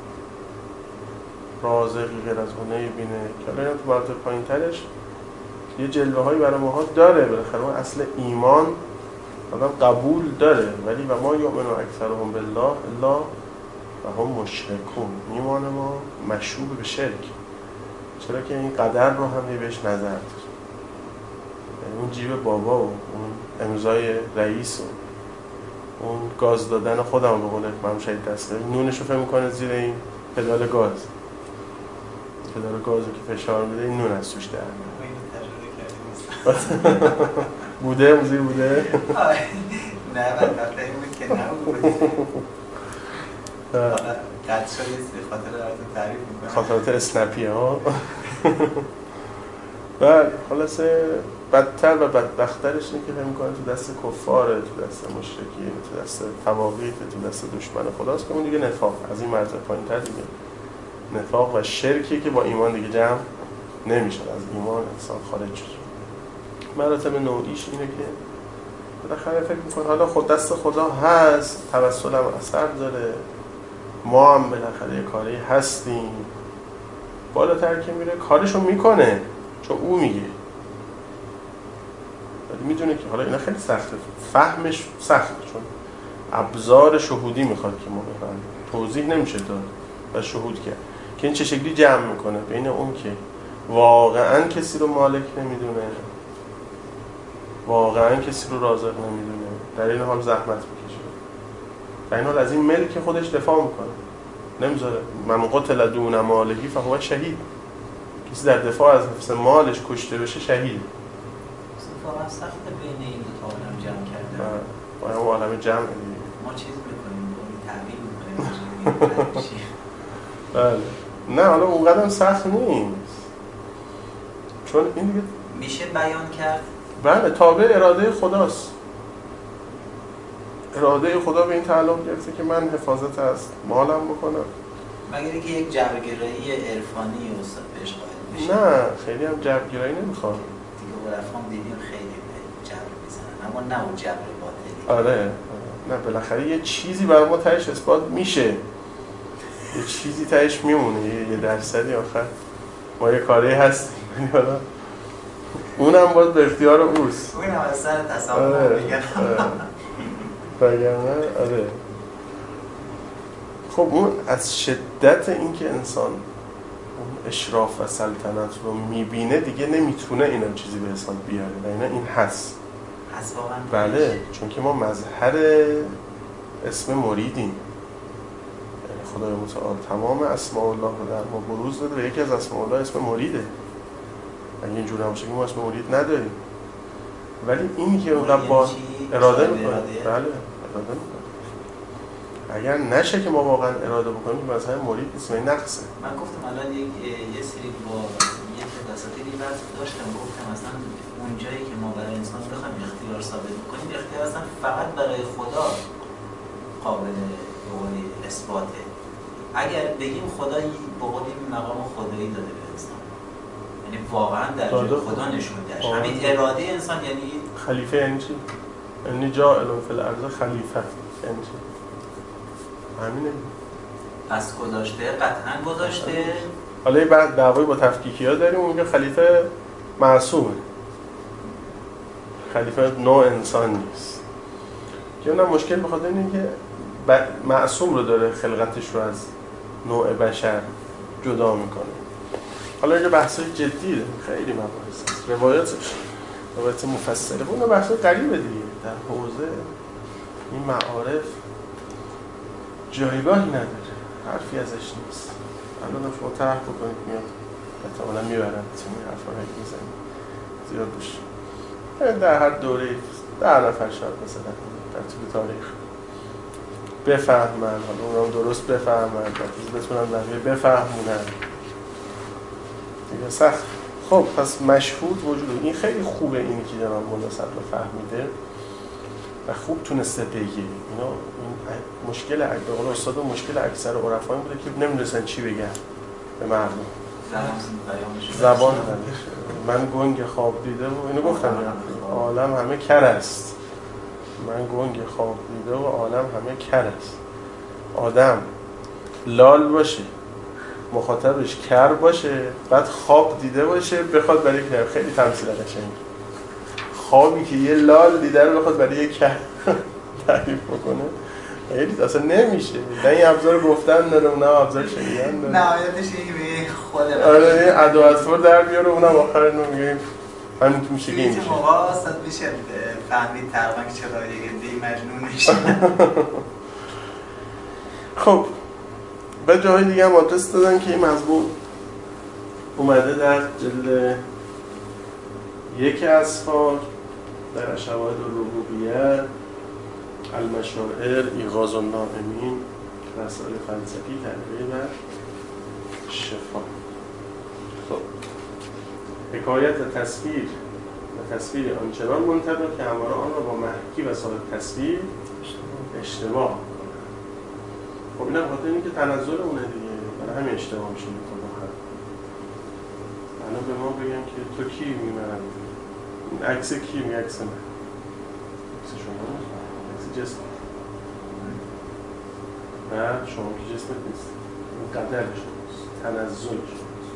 رازقی غیر از اون نمیبینه که الان تو مراتب پایین ترش یه جلوه هایی برای ماها داره. بالاخره اون اصل ایمان آدم قبول داره، ولی و ما یؤمن اکثرهم بالله الا و هم مشرکون، ایمان ما مشوب به شرک، چرا که این قدر رو هم بهش نظر داره. اون جیب بابا و اون امضای رئیس و اون گاز دادن خودم به قول امام شهید دستگیری نونشو فهم میکنه زیر این پدال گاز، پدال گازو که فشار میده این نون از توش در بوده اون زیر بوده؟ نه البته این بود که نبود قد شد یه خاطر تعریف میکنم خاطرات اسنپی ها. و خلاصه بدتر و بدبخترش اینه که فهم میکنه تو دست کفاره، تو دست مشرکین، تو دست فواقیت، تو دست دشمن خداست که اون دیگه نفاق از این مرز پایین تر دیگه نفاق و شرکی که با ایمان دیگه جمع نمیشه، از ایمان انسان خارج شد. مراتب نوعیش اینه که بالاخره فکر میکنه حالا خود دست خدا هست، توسل هم اثر داره، ما هم بالاخره یه کاری هستیم، بالاتر که میره کارشو میکنه چون او میگه، ولی میدونه که حالا اینا خیلی سخته، فهمش سخته چون ابزار شهودی میخواد که ما بفهمیم، توضیح نمیشه داد و شهود کرد که این چه شکلی جمع میکنه بین اون که واقعا کسی رو مالک نمیدونه، واقعا کسی رو رازق نمیدونه، در این حال زحمت میکشه، در این حال از این ملک خودش دفاع میکنه، نمیذاره. من قتل دون مالهی فهو شهید، کسی در دفاع از حفظ مالش کشته بشه شهید. واقعا سخت بین این دو تا عالم جمع کردن. باید اون عالم جمع دیگه ما چیز میکنیم، تعبیر میکنیم. بله. نه حالا اونقدر سخت نیست، چون این دیگه میشه بیان کرد. بله تابع اراده خداست. اراده خدا به این تعلق گرفته که من حفاظت از مالم بکنم، مگر اینکه یک جبرگرایی عرفانی استاد بهش قائل بشه. نه خیلی هم جبرگرایی نمیخواد دیگه عرفان دیدیم خیلی جبر میزنن، اما نه اون جبر باطلی. آره نه بالاخره یه چیزی برای ما تهش اثبات میشه، یه چیزی تهش میمونه، یه درصدی آخر ما یه کاری هستیم، حالا اونم باید به اختیار اوست، اونم از سر تصامم میگن بگرنه. آره خب اون از شدت اینکه انسان اون اشراف و سلطنت رو میبینه دیگه نمیتونه اینا چیزی به حساب بیاره و اینا این هست هست واقعا. بله چون که ما مظهر اسم مریدیم، خدای متعال تمام اسماء الله رو در ما بروز داده و یکی از اسماء الله اسم مریده. اگه اینجور نباشه که ما اسم مرید نداریم، ولی این که اونقدر با اراده میکنه، بله اراده میکنه. اگر نشه که ما واقعا اراده بکنیم که مثلا مرید نیست، این نقصه. من گفتم الان یک یه سری با یک دساتیری بعد داشتم، گفتم مثلا اون جایی که ما برای انسان بخوایم اختیار ثابت کنیم، اختیار اصلا فقط برای خدا قابل بقولی اثباته. اگر بگیم خدا بقولی مقام خدایی داده به انسان، یعنی واقعا در جای خدا نشوندهش، همین اراده انسان یعنی خلیفه یعنی چی؟ یعنی جاعل فی الارض خلیفه یعنی چی؟ همینه. پس گذاشته، قطعا گذاشته. حالا یه بعد دعوایی با تفکیکی ها داریم، اون که خلیفه معصومه، خلیفه نوع انسان نیست که اونم مشکل بخاطر اینه که معصوم رو داره خلقتش رو از نوع بشر جدا میکنه. حالا اینجا بحثای جدیه، خیلی مباحث هست، روایاتش روایت مفصله، اون بحثای قریبه دیگه، در حوزه این معارف جایگاهی نداره، حرفی ازش نیست. الان هم شما طرح بکنید میاد احتمالا میبرن چون این حرفا رو میزنید زیاد بشه. در هر دوره ده نفر شاید مثلا در طول تاریخ بفهمن، حالا اونم درست بفهمن، بعد بتونن بقیه بفهمونن دیگه سخت. خب پس مشهود وجود، این خیلی خوبه اینی که جناب مولا صدر فهمیده و خوب تونسته بگه. اینا این مشکل به قول استاد مشکل اکثر عرفا این بوده که نمیدونستن چی بگن به مردم. زبان دانش. من گنگ خواب دیده و اینو گفتم عالم همه کر است. من گنگ خواب دیده و عالم همه کر است. آدم لال باشه، مخاطبش کر باشه، بعد خواب دیده باشه بخواد برای یک خیلی تمثیل قشنگه. خوابی که یه لال دیده رو بخواد برای یک کر تعریف بکنه خیلی اصلا نمیشه. نه این ابزار گفتن داره، نه ابزار شنیدن داره. نهایتش این به خود آره این ادو اطفار در بیاره اونم آخر اینو میگه همین که میشه که این میشه. موقع اصلا میشه فهمید تقریبا که چرا یه دی مجنون میشه. خب به جاهای دیگه هم آدرس دادن که این مضمون اومده در جلد یک اسفار در شواهد الربوبیه، المشاعر، ایغاظ النائمین، رسائل فلسفی، تحقیق و شفا. خب حکایت و تصویر و تصویر آنچنان منطبق که همواره آن را با محکی و صاحب تصویر اشتباه کنه. خب اینم خاطر اینه که تنزل اونه دیگه، برای همین اشتباه میشه میکنه. الان به ما بگن که تو کی میمرم این عکس کی می عکس من عکس شما عکس جسم و شما که جسمت نیست، این قدر شماست، تنزل شماست.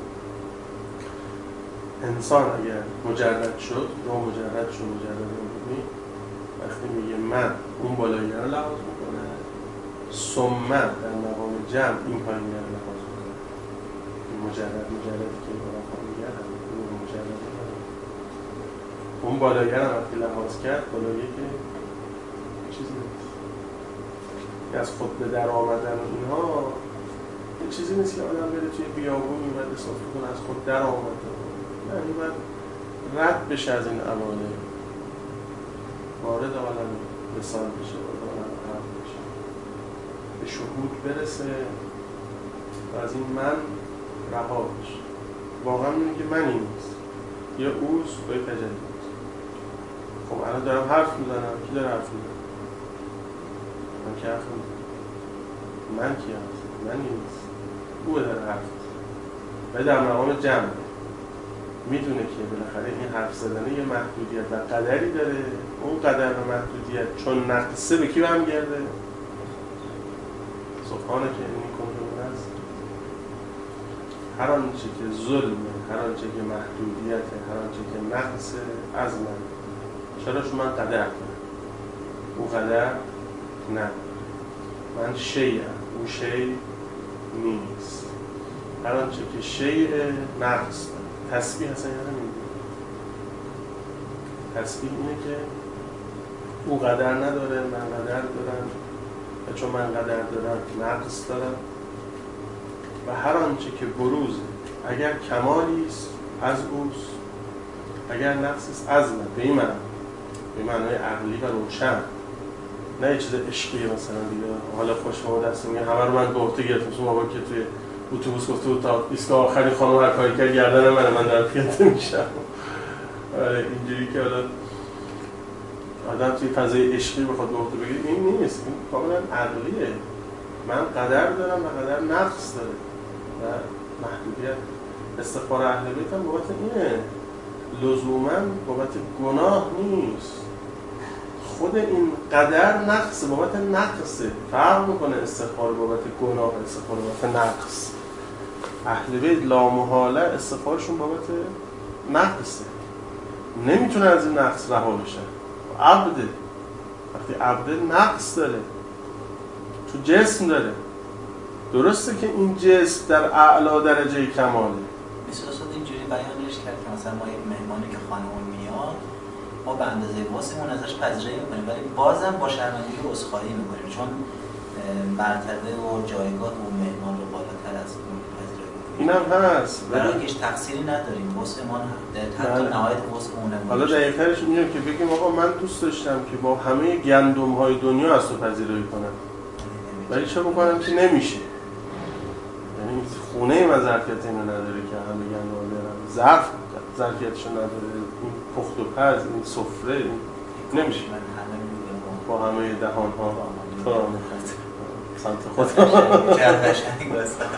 انسان اگر مجرد شد یا مجرد شد مجرد روحی وقتی میگه من اون بالایی رو لحاظ میکنه، ثم در مقام جمع این پایینی رو لحاظ میکنه. این مجرد مجردی که برای میگه اون مجرد اون بالایی رو وقتی لحاظ کرد بالایی که چیزی نیست که از خود به در آمدن و اینها یه چیزی نیست که آدم بره توی بیابونی و احساس کنه از خود در آمده. یعنی باید رد بشه از این عوالم، وارد عالم لسان بشه، وارد عالم عقل بشه، به شهود برسه و از این من رها بشه. واقعا میگه که من این نیست، یا اوست و یا تجلی. خب الان دارم حرف میزنم، کی داره حرف میزنم؟ من که حرف میزنم. من کی هست؟ من نیست. او داره حرف میزنم و در مقام جمع میدونه که بالاخره این حرف زدنه یه محدودیت و قدری داره. اون قدر و محدودیت چون نقصه به کی برمیگرده؟ سبحانه که این کنترل هست. هر آنچه که ظلمه، هر آنچه که محدودیته، هر آنچه که نقصه از من. چرا؟ چون من قدر کنم، او قدر نه. من شیعم، او شیع نیست. هر آنچه که شیع نقص داره. تسبیح اصلا یعنی نمیده. تسبیح اینه که او قدر نداره، من قدر دارم و چون من قدر دارم نقص دارم و هر آنچه که بروزه اگر کمالی است از اوست، اگر نقص است از من. به این معنی به معنای عقلی و روشن، نه یه چیز عشقی مثلا دیگه حالا خوش ما دست میگه همه رو من به عهده گرفتم. مثلا بابا که توی اتوبوس گفته بود تا ایستگاه آخرین خانم هر کاری کرد گردن منه، من دارم پیاده میشم. اینجوری که حالا آدم توی فضای عشقی بخواد به عهده بگیره، این نیست. این کاملا عقلیه. من قدر دارم و قدر نقص داره و محدودیت. استغفار اهل بیت هم بابت اینه، لزوما بابت گناه نیست. خود این قدر نقصه، بابت نقصه. فرق میکنه استغفار بابت گناه و استغفار بابت نقص. اهل بیت لامحاله استغفارشون بابت نقصه، نمیتونه از این نقص رها بشه. عبده، وقتی عبده نقص داره، تو جسم داره. درسته که این جسم در اعلی درجه کماله. مثلا اصلا اینجوری بیانش کرد که مثلا ما یک مهمانی که خانمون میاد، ما به اندازه واسمون ازش پذیرایی میکنیم ولی بازم با شرمندگی و عذرخواهی میکنیم، چون مرتبه و جایگاه اون مهمان رو بالاتر از اون پذیرایی میکنیم. اینم هست. ولی هیچ تقصیری نداریم. واسمون حتی نهایت واسمونه. حالا دقیق‌ترش اینه که بگیم آقا من دوست داشتم که با همه گندم‌های دنیا از تو پذیرایی کنم، ولی چه بکنم که نمیشه. یعنی خونه من ظرفیت اینو نداره که همه گندم بیارم، ظرف ظرفیتشو نداره، این پخت و پز، این سفره این نمیشه. من همه با همه دهان ها قرآن خط سمت خود چند قشنگ بستن.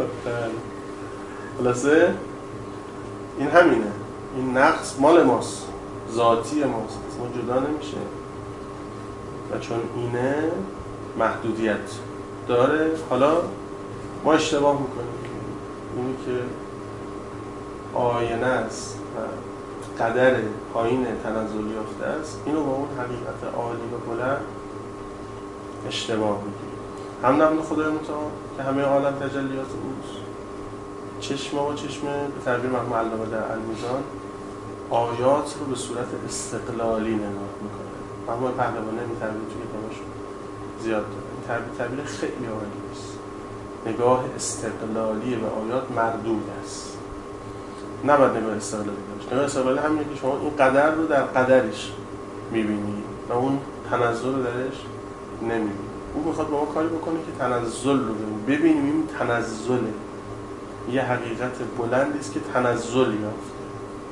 خلاصه این همینه، این نقص مال ماست، ذاتی ماست، ما جدا نمیشه و چون اینه محدودیت داره. حالا ما اشتباه میکنیم، اینی که آینه است و قدر پایین تنزل یافته است، اینو با اون حقیقت عالی و بلند اشتباه میگیریم. هم نمد خدای متعال که همه عالم تجلیات اوست، چشم و چشم به تعبیر مرحوم علامه در المیزان آیات رو به صورت استقلالی نگاه میکنه. مرحوم پهلوانی این تعبیر توی کتابش زیاد داره. این تعبیر تعبیر خیلی عالی است. نگاه استقلالی به آیات مردود است، نباید نگاه استقلالی داشت. نگاه استقلالی همینه که شما این قدر رو در قدرش میبینی و اون تنزل رو درش نمیبینی. اون میخواد با ما کاری بکنه که تنزل رو ببینیم، ببینیم این تنزله یه حقیقت بلندی است که تنزل یافته.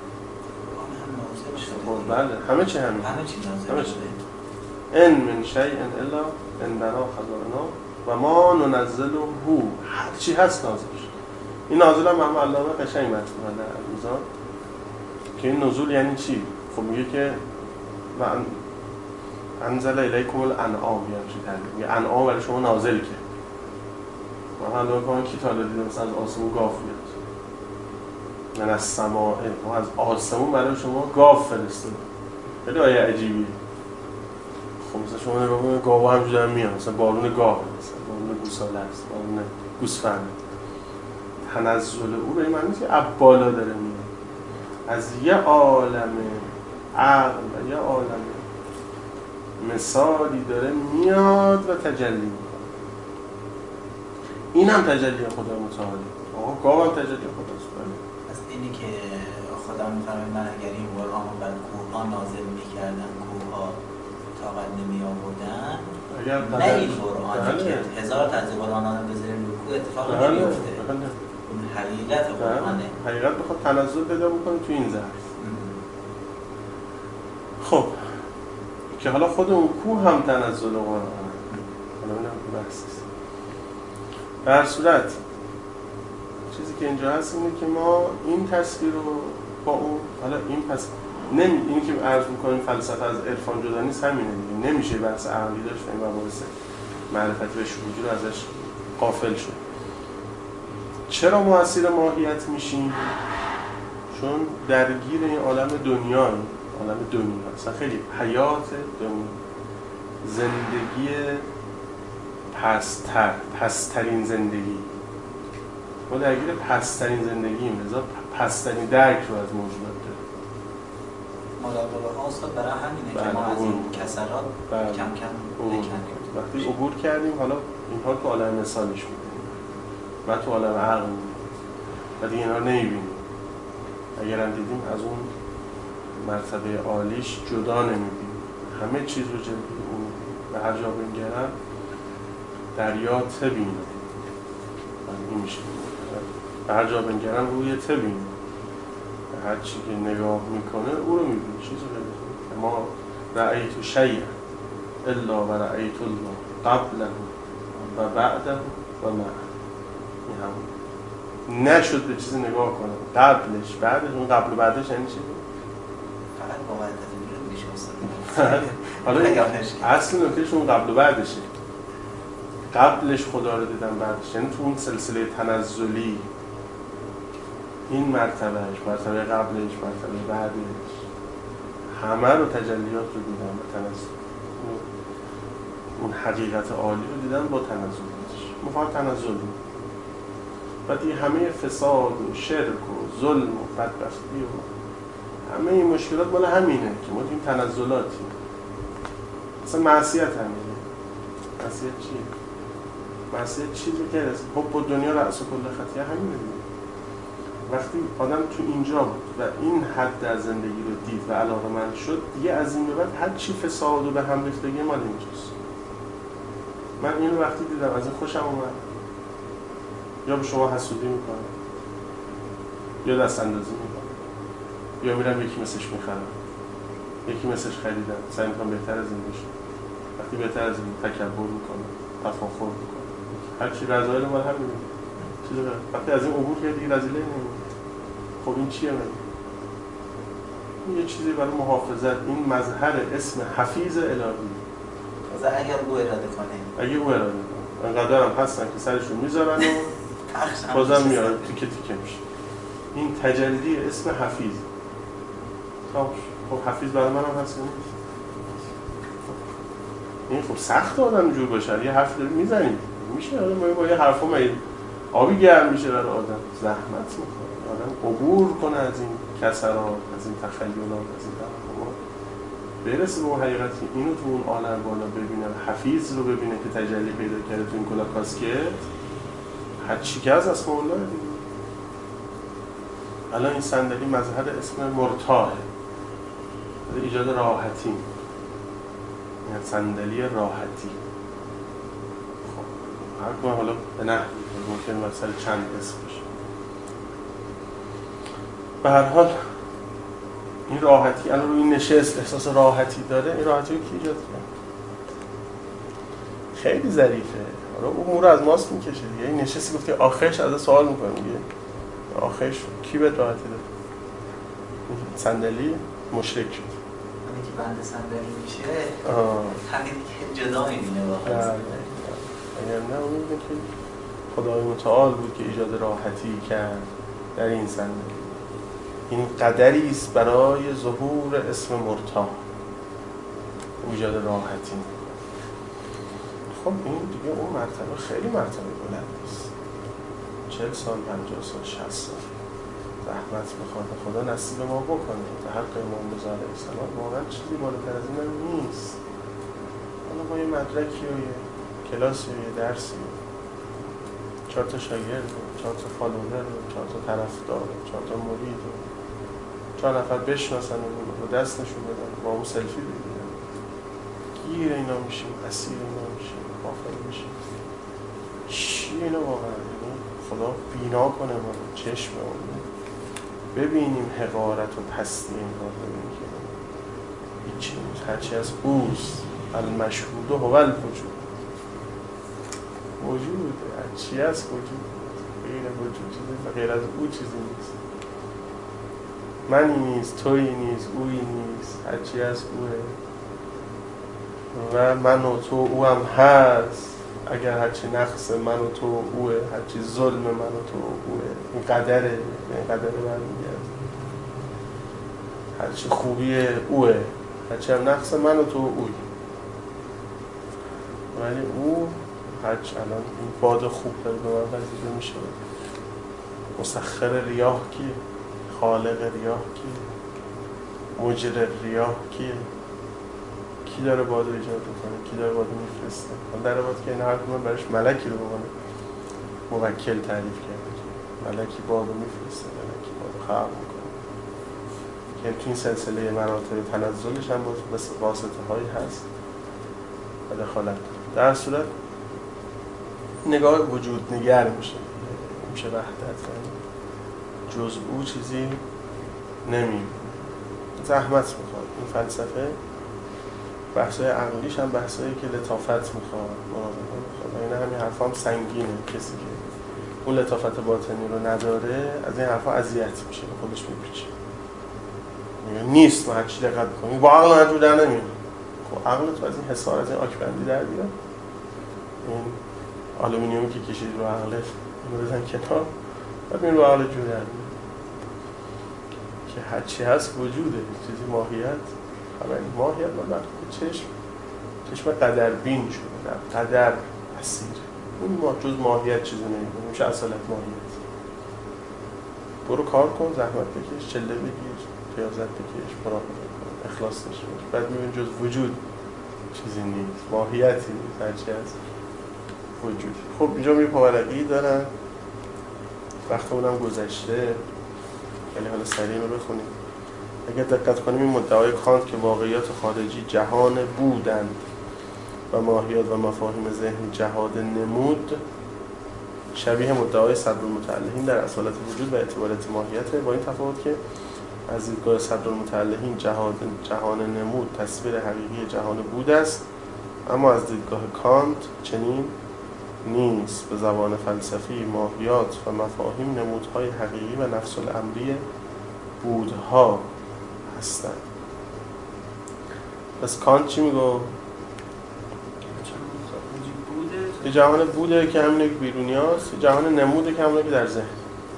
بله همه چی همین، همه چی نازل شده. ان من شیء الا عندنا خزائنه و ما ننزله، هر چی هست نازل شد. این نازل هم مرحوم علامه قشنگ مطلوبه در المیزان که این نزول یعنی چی؟ خب میگه که من انزل الیکم الانعام، یعنی چی تعبیر میگه انعام برای شما نازل کرد. من حالا بگم کی تا دیده مثلا از آسمون گاو میاد، من از سماء، ما از آسمون برای شما گاو فرستادیم. خیلی آیه عجیبیه. خب مثلا شما نگاه کنید گاوا همینجوری دارن میان، مثلا بارون گاو، مثلا بارون گوساله است، بارون گوسفند. تنزل او به این معنی نیست که اب بالا داره میاد، از یه عالم عقل و یه عالم مثالی داره میاد و تجلی میکنه. این هم تجلی خدا متعالی. آقا گاو هم تجلی خداست. از اینی که خدا میفرماید من اگر این قرآن رو بر کوه‌ها نازل میکردم کوه‌ها طاقت نمی آوردن، نه این قرآنی که هزار تا از قرآن ها بذاریم رو کوه اتفاق نمیفته. اون حقیقت قرآنه، حقیقت بخواد تنزل پیدا بکنه تو این ظرف. خب که حالا خود اون کوه هم تنزل قرآنه. حالا اینم بحث است. به هر صورت چیزی که اینجا هست اینه که ما این تصویر رو با اون، حالا این پس نمی اینی که عرض می‌کنیم فلسفه از عرفان جدا نیست، همینه دیگه. نمیشه بحث عقلی داشت و این مباحث معرفتی و شهودی رو ازش غافل شد. چرا ما اسیر ماهیت میشیم؟ چون درگیر این عالم دنیا، عالم دنیا اصلا خیلی حیات دنیا، زندگی پستر، پسترین زندگی. ما درگیر پسترین زندگییم، لذا پسترین درک رو از موجودات داریم. ملاقات ها اصلا برای همینه که ما از این کسرات کم کم نکنیم. وقتی عبور کردیم حالا اینها تو عالم مثالیش می‌بینیم و تو عالم عقل می‌بینیم و دیگه اینها رو نمی‌بینیم. اگر هم دیدیم از اون مرتبه عالیش جدا نمی‌بینیم. همه چیز رو جلوی اون به هر جا بنگرم دریا تبینه، این میشه به هر جا بنگرم روی تبینه، هر چی که نگاه میکنه او رو میبینه. چیزی رو ببینه ما رأیت شیء الا و رأیت الله قبله و بعده و معه. این همون نشد به چیزی نگاه کنم قبلش بعدش. اون قبل و بعدش یعنی چی؟ فقط با بعد از میشه اصلا. حالا اصل نکتهش اون قبل و بعدشه. قبلش خدا رو دیدم، بعدش یعنی تو اون سلسله تنزلی این مرتبهش، مرتبه قبلش، مرتبه بعدش، همه رو تجلیات رو دیدم با تنزل. اون حقیقت عالی رو دیدم با تنزلش. ما فقط تنزل بود و دیگه همه فساد و شرک و ظلم و بدبختی و همه این مشکلات مال همینه که ما این تنزلاتی. اصلا معصیت همینه. معصیت چیه؟ معصیت چیزی که هست حب و دنیا رأس کل خطیه همینه دیگه. وقتی آدم تو اینجا بود و این حد از زندگی رو دید و علاقه‌مند شد، دیگه از این به بعد هر چی فساد و به هم ریختگی مال اینجاست. من اینو وقتی دیدم از این خوشم اومد. یا به شما حسودی میکنم، یا دست اندازی میکنم، یا میرم یکی مثلش میخرم، یکی مثلش خریدم، سعی میکنم بهتر از این بشه. وقتی بهتر از این تکبر میکنه، تفاخر میکنه، هر چی رذایل مال همینه چیزی بره. وقتی از این عبور کردی رذیله نمیده. خب این چیه من؟ این یه چیزی برای محافظت. این مظهر اسم حفیظ الهی. مثلا اگر او اراده کنه، اگه او اراده کنه، انقدر هم هستن که سرشون میذارن و بازم میارن تیکه تیکه میشه. این تجلی اسم حفیظ. خب حفیظ برای من هم هست. این خب سخت آدم جور باشه. یه حرف داری میزنید میشه آدم با یه حرفا می آبی گرم میشه برای آدم. زحمت میکنه آدم عبور کنه از این کسرات، از این تخیلات، از این توهمات، برسه به اون حقیقتی. اینو تو اون عالم بالا ببینه، حفیظ رو ببینه که تجلی پیدا کرده تو این کلا کاسکت. هر چی که از اسم الله دیگه. الان این صندلی مظهر اسم مرتاحه، ایجاد راحتی، یعنی صندلی راحتی. خب هر کنه حالا به نحوی ممکن مثلا چند اسم بشه. به هر حال این راحتی الان روی این نشست احساس راحتی داره. این راحتی رو کی ایجاد کرد؟ خیلی ظریفه. حالا امور از ماست میکشه دیگه. این نشستی گفتی آخرش از سوال میکنه میگه آخرش کی به راحتی داره؟ صندلی مشرک شد. همین که بند صندلی میشه همین که جدا میبینه واقعا. اگر نه اون میبینه که خدای متعال بود که ایجاد راحتی کرد در این صندلی. این قدری است برای ظهور اسم مرتاح، ایجاد راحتی. خب این دیگه اون مرتبه خیلی مرتبه بلند است. چهل سال، پنجاه سال، شصت سال زحمت میخواد. خدا نصیب ما بکنه. در حق امام رضا علیه السلام واقعا چیزی بالاتر از این نیست. حالا ما یه مدرکی و یه کلاسی و یه درسی، چهار تا شاگرد، چهار تا فالوور، چهار تا طرفدار، چهار تا مرید، چهار نفر بشناسن و دست نشون بدن، با اون سلفی بگیرن، گیر اینا میشیم، اسیر اینا میشیم، غافل میشیم. چی اینا واقعا؟ خدا بینا کنه ما رو، چشم اون ببینیم حقارت و پستی این رو ببینیم که هیچی نیست، هرچی از اوست. المشهود هو الوجود. وجود هرچی از وجود، غیر وجود چیزی غیر از او چیزی نیست. منی نیست، تویی نیست، اویی نیست، هرچی از اوه و من و تو او هم هست. اگر هرچی نقص من و تو اوه، هرچی ظلم من و تو اوه. این قدره، این قدره برمیگرد. هرچی خوبی اوه، هرچی هم نقص من و تو اوی. ولی او هرچی الان این باد خوب داره به من وزیده میشه. مسخر ریاح کیه؟ خالق ریاح کیه؟ مجر ریاح کیه؟ کی داره باد رو ایجاد میکنه؟ کی داره باد رو میفرسته؟ در باد که این هر کنم برش ملکی رو بکنه موکل تعریف کرده که ملکی باد رو میفرسته، ملکی باد رو خلق میکنه که تو این سلسله مراتب تنزلش هم بس واسطه هایی هست و دخالت. در صورت نگاه وجود نگر میشه میشه وحدت، جز او چیزی نمیبینه. زحمت میخواد این فلسفه. بحثای عقلیش هم بحثایی که لطافت میخواد، مراقبه میخواد. این همین حرفا هم سنگینه. کسی که اون لطافت باطنی رو نداره از این حرفا اذیت میشه، خودش میپیچه، میگه نیست. ما هر چی دقت کنیم با عقل نجور در نمیاد. خب عقل تو از این حصار، از این آکبندی در بیاد. این آلومینیومی که کشید رو عقلت اینو بزن کنار، بعد این رو عقل جور در بیاد که هر چی هست وجوده، چیزی ماهیت. همین ماهیت ما در چشم چشم قدربین شده، در قدر اسیر. اون ما جز ماهیت چیزی نمی‌کنه، میشه اصالت ماهیت. برو کار کن، زحمت بکش، چله بگیر، ریاضت بکش، مراقبه کن، اخلاص داشته باش. بعد می‌بینی جز وجود چیزی نیست، ماهیتی نیست، هر چی هست وجود. خب اینجا می پاورقی دارن، وقت اونم گذشته، ولی حالا سریع رو بخونیم. اگر دقت کنیم این مدعای کانت که واقعیات خارجی جهان بودند و ماهیات و مفاهیم ذهنی جهاد نمود، شبیه مدعای صدرالمتعلقین در اصالت وجود و اعتبارات ماهیته، با این تفاوت که از دیدگاه صدرالمتعلقین جهاد جهان نمود تصویر حقیقی جهان بود است، اما از دیدگاه کانت چنین نیست. به زبان فلسفی ماهیات و مفاهیم نمودهای حقیقی و نفس الامری بودها هستند. پس کانت چی میگو؟ یه جهان بوده که همینه که بیرونی هست، یه جهان نموده که همینه که در ذهن.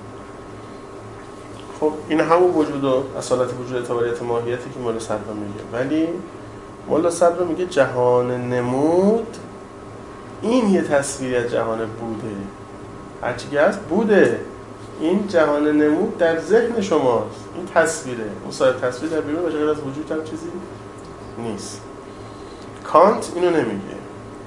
خب این همون وجود و اصالت وجود اعتباریت ماهیتی که مولا صدرا میگه، ولی مولا صدرا میگه جهان نمود این یه تصویری از جهان بوده، هرچی که هست بوده. این جهان نمود در ذهن شماست، این تصویره. اون سایر تصویر در بیرون باشه غیر از وجود هم چیزی نیست. کانت اینو نمیگه.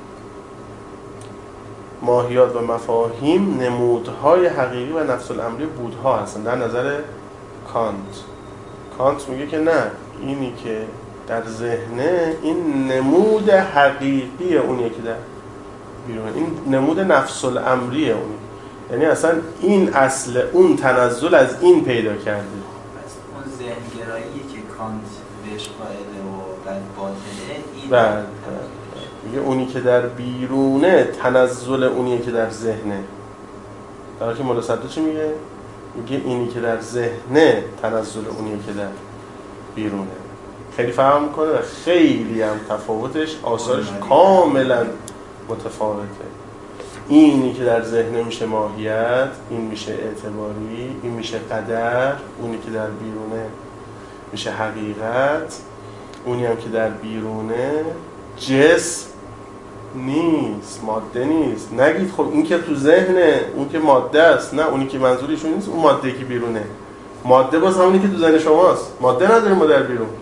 ماهیات و مفاهیم نمودهای حقیقی و نفس الامری بودها هستن در نظر کانت. کانت میگه که نه، اینی که در ذهنه این نمود حقیقی اونیه که در بیرون، این نمود نفس الامری اونی، یعنی اصلا این اصل اون تنزل از این پیدا کرده. پس اون ذهنگرایی که کانت بهش قائله و بعد باطله این بله میگه اونی که در بیرونه تنزل اونیه که در ذهنه. در حالی که مولا صدرا چی میگه؟ میگه اینی که در ذهنه تنزل اونیه که در بیرونه. خیلی فهم میکنه و خیلی هم تفاوتش آثارش کاملا متفاوته. اینی که در ذهنه میشه ماهیت، این میشه اعتباری، این میشه قدر. اونی که در بیرونه میشه حقیقت، اونی هم که در بیرونه جسم نیست، ماده نیست. نگید خب این که تو ذهنه اون که ماده است. نه، اونی که منظورشون نیست اون ماده که بیرونه. ماده باز همونی که تو ذهن شماست. ماده نداریم ما در بیرون.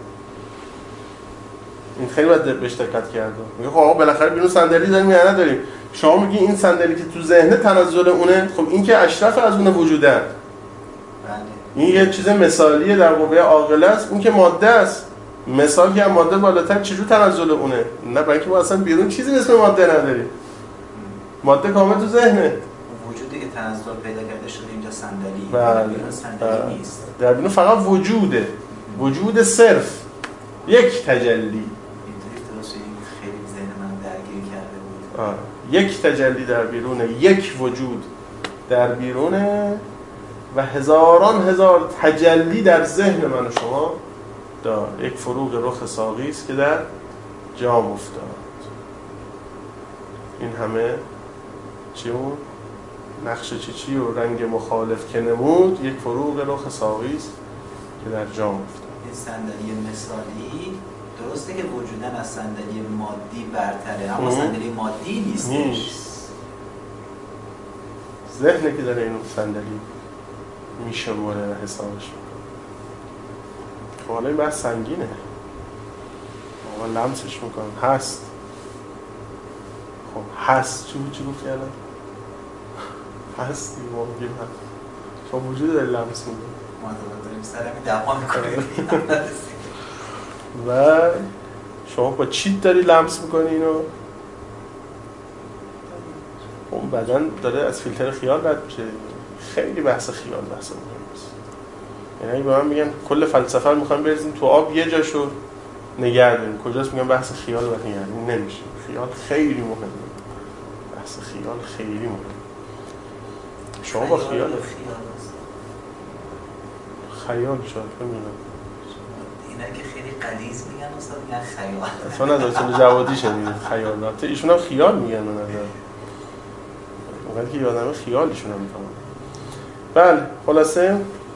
این خیلی باید بهش دقت کرد. میگه خب آقا بالاخره بیرون صندلی داریم یا نداریم؟ شما میگی این صندلی که تو ذهنه تنزل اونه، خب این که اشرف از اون وجوده. این یه چیز مثالیه در قوه عاقله است، اون که ماده است. مثال که هم ماده بالاتر چجور تنزل اونه؟ نه، برای اینکه ما اصلا بیرون چیزی اسم ماده نداریم. ماده کامل تو ذهنه. وجودی که تنزل پیدا کرده شده اینجا صندلی. بله. بیرون صندلی نیست. در بیرون فقط وجوده. وجود صرف. یک تجلی. اینطوری درسته، خیلی ذهن من درگیر کرده بود. آه. یک تجلی در بیرونه، یک وجود در بیرونه و هزاران هزار تجلی در ذهن من و شما دار. یک فروغ رخ ساقی است که در جام افتاد. این همه چی اون؟ نقش چی چی و رنگ مخالف که نمود، یک فروغ رخ ساقی است که در جام افتاد. این صندلی مثالی درسته که وجودن از صندلی مادی برتره، اما صندلی مادی نیستش. نیست. ذهنه که داره این صندلی میشه موره و حسابش میکنه. خب حالا این بحث سنگینه. آقا لمسش میکنم. هست. خب هست چی بود چی گفت کردن؟ هستی ما میگیم هست. شما وجود داری لمس میکنی. ما داریم سرمی دما میکنیم. و شما با چی داری لمس میکنی اینو؟ اون بدن داره از فیلتر خیال رد میشه. خیلی بحث خیال بحث مهمه است. یعنی به من میگن کل فلسفه رو میخوایم بریزیم تو آب یه جاشو نگه داریم. کجاست میگن بحث خیال و نگه نمیشه. خیال خیلی مهمه. بحث خیال خیلی مهمه. شما با خیال خیال شد نمیدونم. اینا که خیلی غلیظ میگن استاد میگن خیال. اصلا از رسول جوادی شنیدید خیالات. ایشون هم خیال میگن به نظر. اونقدر که یادمه خیالشون هم میفهمن. بله خلاصه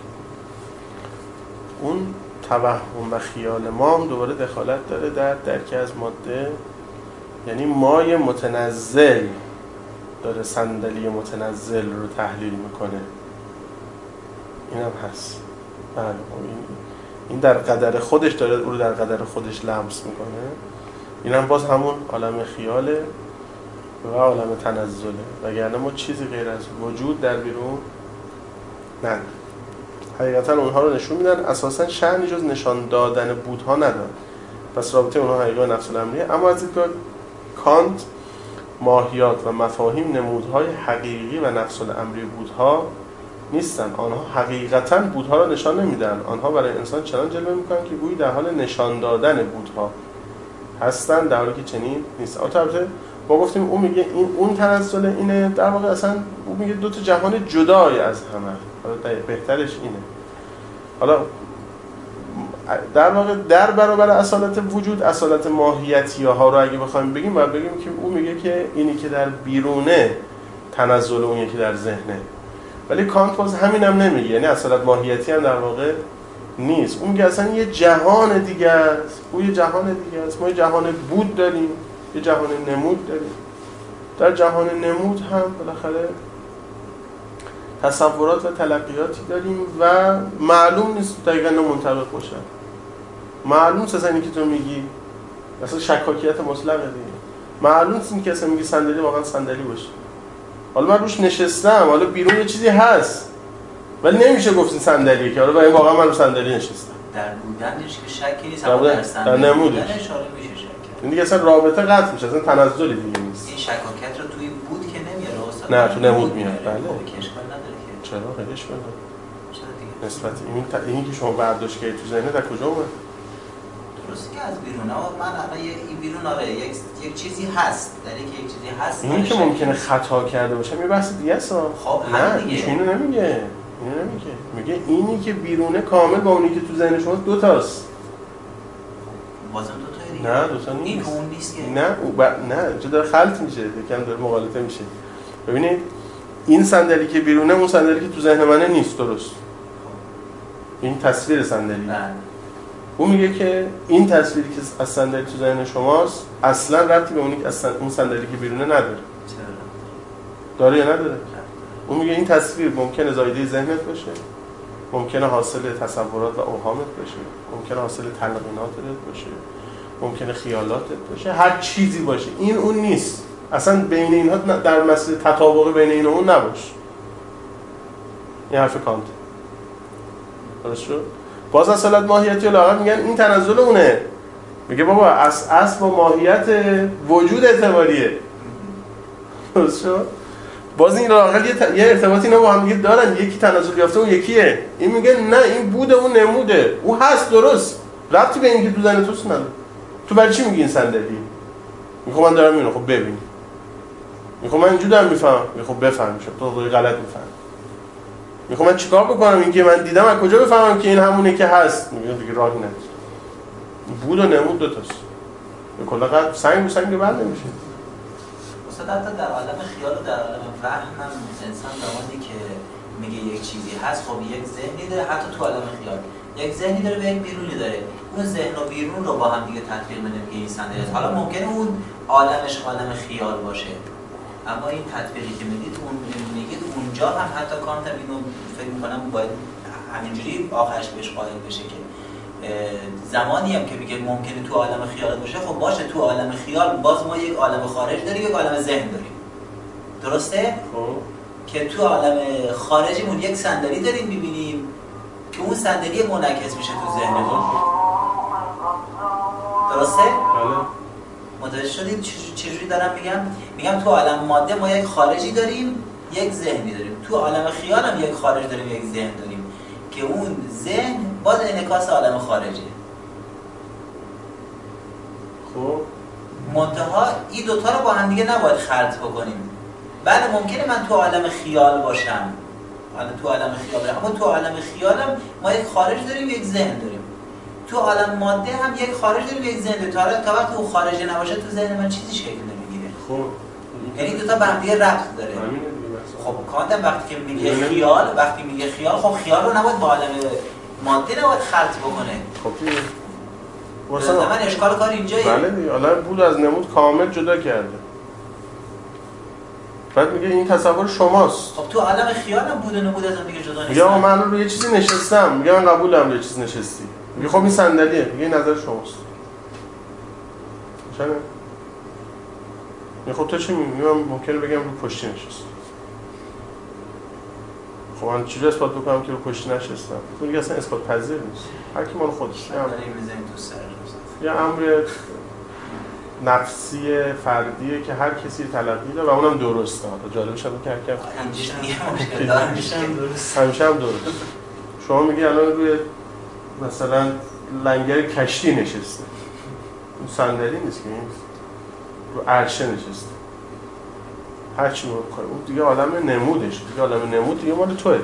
اون توهم و خیال ما هم دوباره دخالت داره در درک از ماده. یعنی مای متنزل داره صندلی متنزل رو تحلیل میکنه. این هم هست. بله این این در قدر خودش داره او رو در قدر خودش لمس میکنه. این هم باز همون عالم خیاله و عالم تنزله. وگرنه ما چیزی غیر از وجود در بیرون نه. حقیقتا اونها رو نشون میدن. اساسا شأنی جز نشان دادن بودها ندارن. پس رابطه اونها حقیقی و نفس الامریه. اما از دیدگاه کانت ماهیات و مفاهیم نمودهای حقیقی و نفس الامری بودها نیستن. آنها حقیقتا بودها را نشان نمیدن. آنها برای انسان چنان جلوه میکنن که گویی در حال نشان دادن بودها هستن در حالی که چنین نیست. البته ما گفتیم اون میگه این اون تنزل اینه، در واقع اصلا اون میگه دو تا جهان جدای از همه. حالا بهترش اینه. حالا در واقع در برابر اصالت وجود، اصالت ماهیتی ها رو اگه بخوایم بگیم باید بگیم که اون میگه که اینی که در بیرونه تنزل، اون یکی در ذهنه. ولی کانت باز همینم نمیگه، یعنی اصالت ماهیتی هم در واقع نیست. اون میگه اصلا یه جهان دیگه است، اون یه جهان دیگه است. ما یه جهان بود داریم، یه جهان نمود داریم. در جهان نمود هم بالاخره تصورات و تلقیاتی داریم و معلوم نیست دقیقاً منطبق باشه. معلوم نیست اصلا اینی که تو میگی اصلا شکاکیت مطلقه دیگه. معلوم نیست اینی که اصلا میگی صندلی واقعا صندلی باشه. حالا من روش نشستم، حالا بیرون یه چیزی هست ولی نمیشه گفت این صندلیه که حالا واقعا من رو صندلی نشستم. در بودنش که شکی نیست، در, اما در در صندلی نمودش بودنش آره میشه شک کرد. این دیگه اصلا رابطه قطع میشه، اصلا تنزلی دیگه نیست. این شکاکیت رو توی بود که نمیاره استاد. نه تو نمود میاد. بله. خب اشکال نداره که. چرا خیلیش بده. چرا دیگه؟ نسبت این ت... اینی که شما برداشت کردید تو ذهنت از کجا اومد؟ درسته که از بیرون، اما من الان این بیرون آره یک یک چیزی هست، در اینکه یک چیزی هست. اینی که ممکنه خطا کرده باشه یه بحث دیگه است. خب نه دیگه. اینو نمیگه. اینو نمیگه. میگه اینی که بیرونه کامل با اونی که تو ذهن شما دو تاست. بازم دو تا دیگه. نه دو تا نیست. این که اون نیست که. نه او ب... نه چه داره خلط میشه، یکم داره مغالطه میشه. ببینید این صندلی که بیرونه اون صندلی که تو ذهن منه نیست، درست؟ این تصویر صندلی. نه. اون میگه که این تصویری که از صندلی تو ذهن شماست اصلا ربطی به اونی که از اون صندلی که بیرونه نداره. چرا؟ داره یا نداره؟ اون میگه این تصویر ممکنه زایده ذهنت باشه، ممکنه حاصل تصورات و اوهامت باشه، ممکنه حاصل تلقیناتت باشه، ممکنه خیالاتت باشه، هر چیزی باشه. این اون نیست. اصلا بین اینها در مسئله تطابق بین این و اون نباشه. این حرف کانت. درست شد؟ باز اصالت ماهیتی لااقل میگن این تنزل اونه. میگه بابا اصل اصل با ماهیت وجود اعتباریه. درست شد؟ باز این لااقل یه, ت... یه ارتباطی اینا با هم دیگه دارن، یکی تنزل یافته اون یکیه. این میگه نه این بوده اون نموده. اون هست درست. ربطی به این که تو ذهن توست نداره. تو برای چی میگی این صندلی؟ میگه من دارم اینو خب ببین. میگه من اینجوری دارم میفهمم. میگه خب بفهم میشه. تو روی غلط میفهم. میگه من چیکار بکنم اینکه من دیدم از کجا بفهمم که این همونه که هست؟ میگه دیگه راهی نداره. بود و نمود دو تاست. به کلا قد سنگ به سنگ بند نمیشه. استاد حتی در عالم خیال و در عالم وهم هم انسان زمانی که میگه یک چیزی هست، خب یک ذهنی داره. حتی تو عالم خیال یک ذهنی داره و یک بیرونی داره. اون ذهن و بیرون رو با هم دیگه تطبیق میده که این صندلی است. حالا ممکنه اون عالمش عالم خیال باشه، اما این تطبیقی که میدید اون میگید اونجا هم حتی کانت هم اینو فکر میکنم باید همینجوری آخرش بهش قائل بشه که زمانی هم که میگه ممکنه تو عالم خیال باشه، خب باشه تو عالم خیال باز ما یک عالم خارج داریم، یک عالم ذهن داریم. درسته؟ خب که تو عالم خارجیمون یک صندلی داریم میبینیم که اون صندلی منعکس میشه تو ذهنمون. درسته؟ بله. متوجه شدید چجوری دارم میگم؟ میگم تو عالم ماده ما یک خارجی داریم، یک ذهنی داریم. تو عالم خیال هم یک خارج داریم، یک ذهن داریم که اون ذهن باز انعکاس عالم خارجه. خب منتها این دوتا رو با هم دیگه نباید خلط بکنیم. بله ممکنه من تو عالم خیال باشم، حالا تو عالم خیال باشم، اما تو عالم خیالم ما یک خارج داریم، یک ذهن داریم. تو عالم ماده هم یک خارج داریم، یک ذهن داریم. تا تا وقتی اون خارج نباشه تو ذهن من چیزی شکل نمیگیره. خب یعنی دو تا به هم دیگه ربط داره. خب کانت وقتی که میگه خیال، وقتی میگه خیال، خب خیال رو نباید با عالم ماده نباید خلط بکنه. خب دیگه واسه من اشکال کار اینجاییه. بله دیگه. حالا بود از نمود کامل جدا کرده. بعد میگه این تصور شماست. خب تو عالم خیال هم بود و نمود از هم دیگه جدا نیست. میگه من روی یه چیزی نشستم، میگه من قبولم روی چیزی نشستی. میگه خب این صندلیه، میگه این نظر شماست. چرا؟ میگه خب تو چی میگی؟ من ممکنه بگم رو پشتی نشستی. خب من چجوری اثبات بکنم که رو پشتی نشستم؟ تو میگه اصلا اثبات پذیر نیست. هر کی مال خودش. یه امر نفسی فردیه که هر کسی تلقی داره و اونم درسته. حالا جالبش اینه که هر کی همیشه هم درست. شما میگی الان روی مثلا لنگر کشتی نشسته. اون صندلی نیست که این رو عرشه نشسته، هر چی می‌خوای اون دیگه عالم نمودش، دیگه عالم نمود دیگه مال توئه،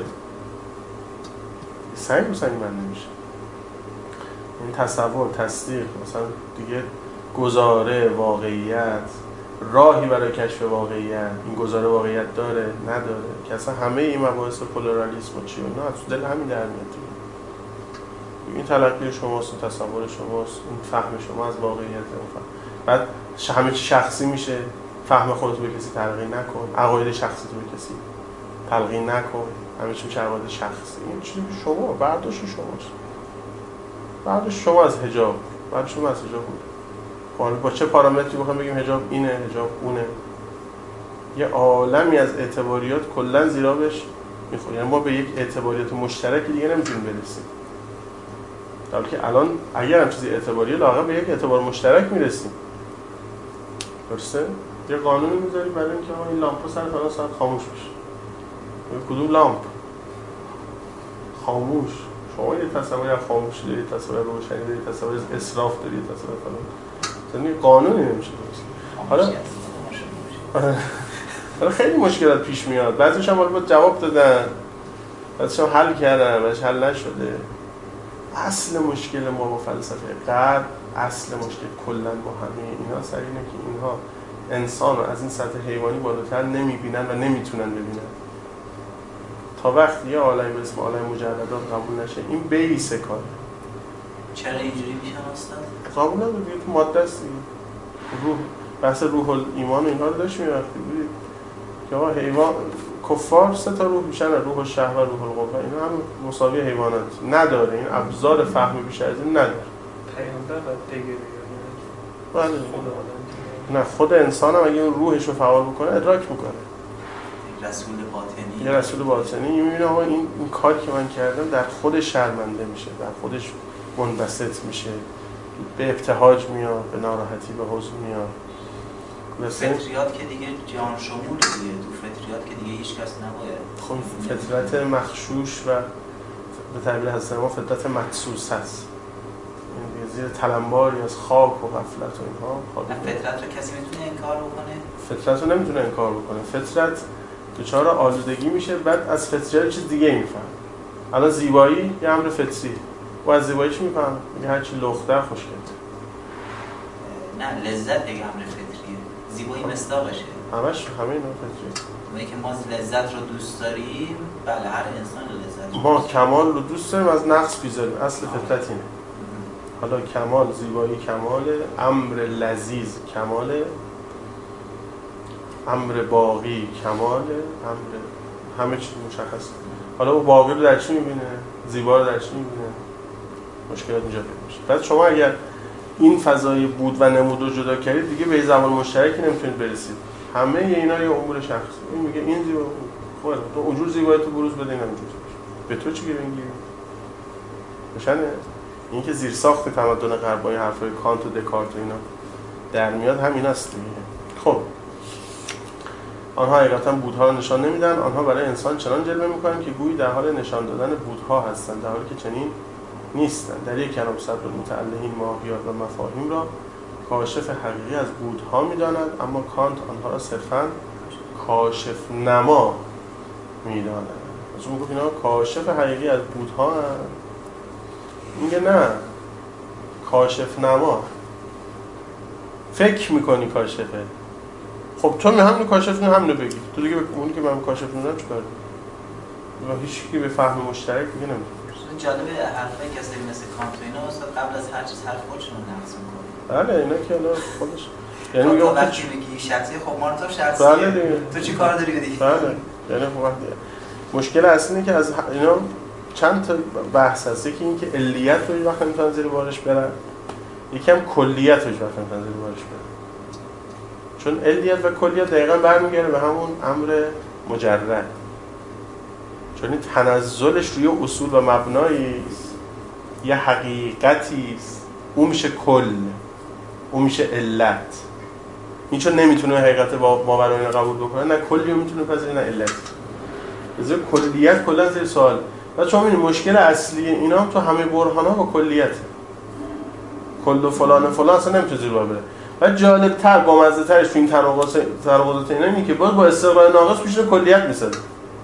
سنگ رو سنگ بند نمیشه. این تصور، تصدیق، مثلا دیگه گزاره واقعیت، راهی برای کشف واقعیت، این گزاره واقعیت داره نداره که اصلا همه این مباحث پلورالیسم و چی و اینا از دل همین در میاد. این تلقی شماست، این تصور شماست، این فهم شما از واقعیت اون فهم. بعد همه چی شخصی میشه، فهم خودت به کسی تلقی نکن، عقاید شخصی تو به کسی تلقی نکن، همه چی میشه عقاید شخصی. این چیزی که شما برداشت شماست، برداشت شما از حجاب، برداشت شما از حجاب بود. حالا با چه پارامتری بخوام بگیم حجاب اینه، حجاب اونه، یه عالمی از اعتباریات کلا زیرابش میخوره. یعنی ما به یک اعتباریات مشترک دیگه نمیتونیم برسیم. در حالی که الان اگر هم چیزی اعتباریه لااقل به یک اعتبار مشترک میرسیم. درسته؟ یه قانونی میذاری برای اینکه این لامپ سر فلان ساعت خاموش بشه. کدوم لامپ؟ خاموش. شما یه تصوری از خاموشی داری، تصویر روشنی داری، تصویر از اسراف داری، تصویر فلان. یعنی قانونی نمیشه درست. حالا حالا خیلی مشکلات پیش میاد. بعضیش هم حالا جواب دادن، بعضیش هم حل کردن، بعضیش حل نشده. اصل مشکل ما با فلسفه غرب، اصل مشکل کلا با همه اینا سر اینه که اینها انسان رو از این سطح حیوانی بالاتر نمیبینن و نمیتونن ببینن. تا وقتی یه عالم به اسم عالم مجردات قبول نشه، این بیس کاره. چرا اینجوری میشن استاد؟ قبول نداره دیگه، تو ماده است دیگه. روح، بحث روح الایمان و اینها رو داشت می‌رفتی بودید که آقا حیوان کفار سه تا روح میشن، روح الشهوه، روح القوه، اینا هم مساوی حیوانات نداره. این ابزار فهم بیشتر از این نداره. پیامبر بعد دیگه بله. نه خود انسان هم اگه اون روحش رو فعال بکنه ادراک میکنه. رسول باطنی. یه رسول باطنی میبینه آقا این این کاری که من کردم در خودش شرمنده میشه، در خودش منبسط میشه، به ابتهاج میاد، به ناراحتی، به حزن میاد. فطریات که دیگه جهان شمول دیگه، تو فطریات که دیگه هیچ کس نباید. خب فطرت مخشوش و به تعبیر حضرت ما فطرت مدسوس هست. این زیر تلمباری از خاک و غفلت و اینها. فطرت رو کسی میتونه انکار بکنه؟ فطرت رو نمیتونه انکار بکنه. فطرت دچار آلودگی میشه، بعد از فطریت چیز دیگه میفهم. الان زیبایی یه امر فطری. و از زیبایی چی میفهم؟ میگه هر چی لختر خوشگله. نه لذت دیگه امر فطریه. زیبایی مصداقشه. همش همه اینا فطریه. میگه که ما لذت رو دوست داریم، بله هر انسان لذت رو ما کمال رو دوست داریم، از نقص بیزاریم. اصل فطرت اینه. حالا کمال، زیبایی کماله، امر لذیذ کماله، امر باقی کماله، امر همه چیز مشخصه. حالا او باقی رو در چی میبینه؟ زیبا رو در چی میبینه؟ مشکلات اینجا پیدا میشه. بعد شما اگر این فضای بود و نمود رو جدا کردید دیگه به زبان مشترکی نمیتونید برسید. همه اینا یه امور شخصی. این میگه این زیبا خوبه، تو اونجور زیبایی تو بروز بده، اینم اینجوری. به تو چی گیرین گیری؟ روشنه؟ این که زیر ساخت تمدن غربای حرفای کانت و دکارت و اینا در میاد همیناست دیگه. خب آنها حقیقتا بودها رو نشان نمیدن، آنها برای انسان چنان جلوه میکنن که گویی در حال نشان دادن بودها هستند، در حالی که چنین نیستند. در یک کلام صدر المتعلهین ماهیات و مفاهیم را کاشف حقیقی از بودها میدانند، اما کانت آنها را صرفاً کاشف نما میدانند. از اون گفت اینا کاشف حقیقی از بودها هستند. میگه نه، کاشف نما. فکر میکنی کاشفه. خب تو می همین کاشف نه همینو بگی. تو دیگه اونی که من کاشف نمیدونم چیکار کنم؟ و هیچ کی به فهم مشترک دیگه نمیتونه. جالبه حرفای کسی مثل کانت و اینا اصلا قبل از هر چیز حرف خودشون رو نقض میکنه. بله اینا که الان خودش یعنی میگه وقتی میگی شخصی، خب ما تو شخصیه. بله دیگه. تو چی کار داری بدی؟ بله. یعنی خب مشکل اصلی اینه که از اینا چند تا بحث هست. یکی این که علیت رو هیچ وقت نمیتونن زیر بارش برن، یکی هم کلیت رو هیچ وقت نمیتونن زیر بارش برن. چون علیت و کلیت دقیقاً برمیگره به همون امر مجرد. چون این تنزلش روی اصول و مبنایی است، یه حقیقتی است، اون میشه کل، اون میشه علت. این چون نمیتونه حقیقت ماورا اینا قبول بکنه، نه کلی رو میتونه پذیره نه علت. بذار کلیت کلا زیر سوال. بعد شما میبینید مشکل اصلی اینا هم تو همه برهان‌ها با کلیته. کل فلان فلان اصلا نمیتونه زیر بار بره. و جالب تر با مزه ترش تو این تناقض تناقضات اینا اینه که باز با استقرار ناقص میشه کلیت میسازه.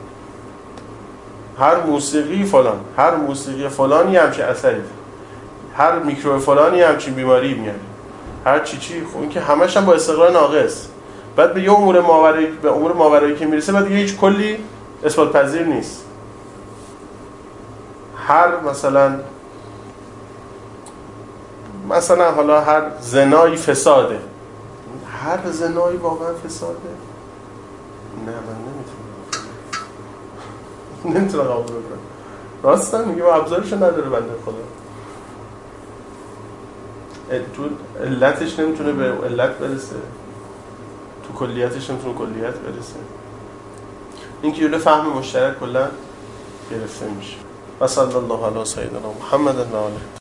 هر موسیقی فلان، هر موسیقی فلانی همچین اثری، هر میکرو فلانی همچین بیماری میاره، هر چی چی. خب این که همش هم با استقرار ناقص. بعد به یه امور ماورایی به امور ماورایی که میرسه بعد دیگه هیچ کلی اثبات پذیر نیست. هر مثلا مثلا حالا هر زنایی فساده. هر زنایی واقعا فساده؟ نه من نمیتونم نمیتونم قبول کنم. راستم میگه با ابزارش نداره بنده خدا. تو علتش نمیتونه به علت برسه، تو کلیتش نمیتونه کلیت برسه. این که جلوی فهم مشترک کلا گرفته میشه. و صلی الله علی سیدنا محمد و آله.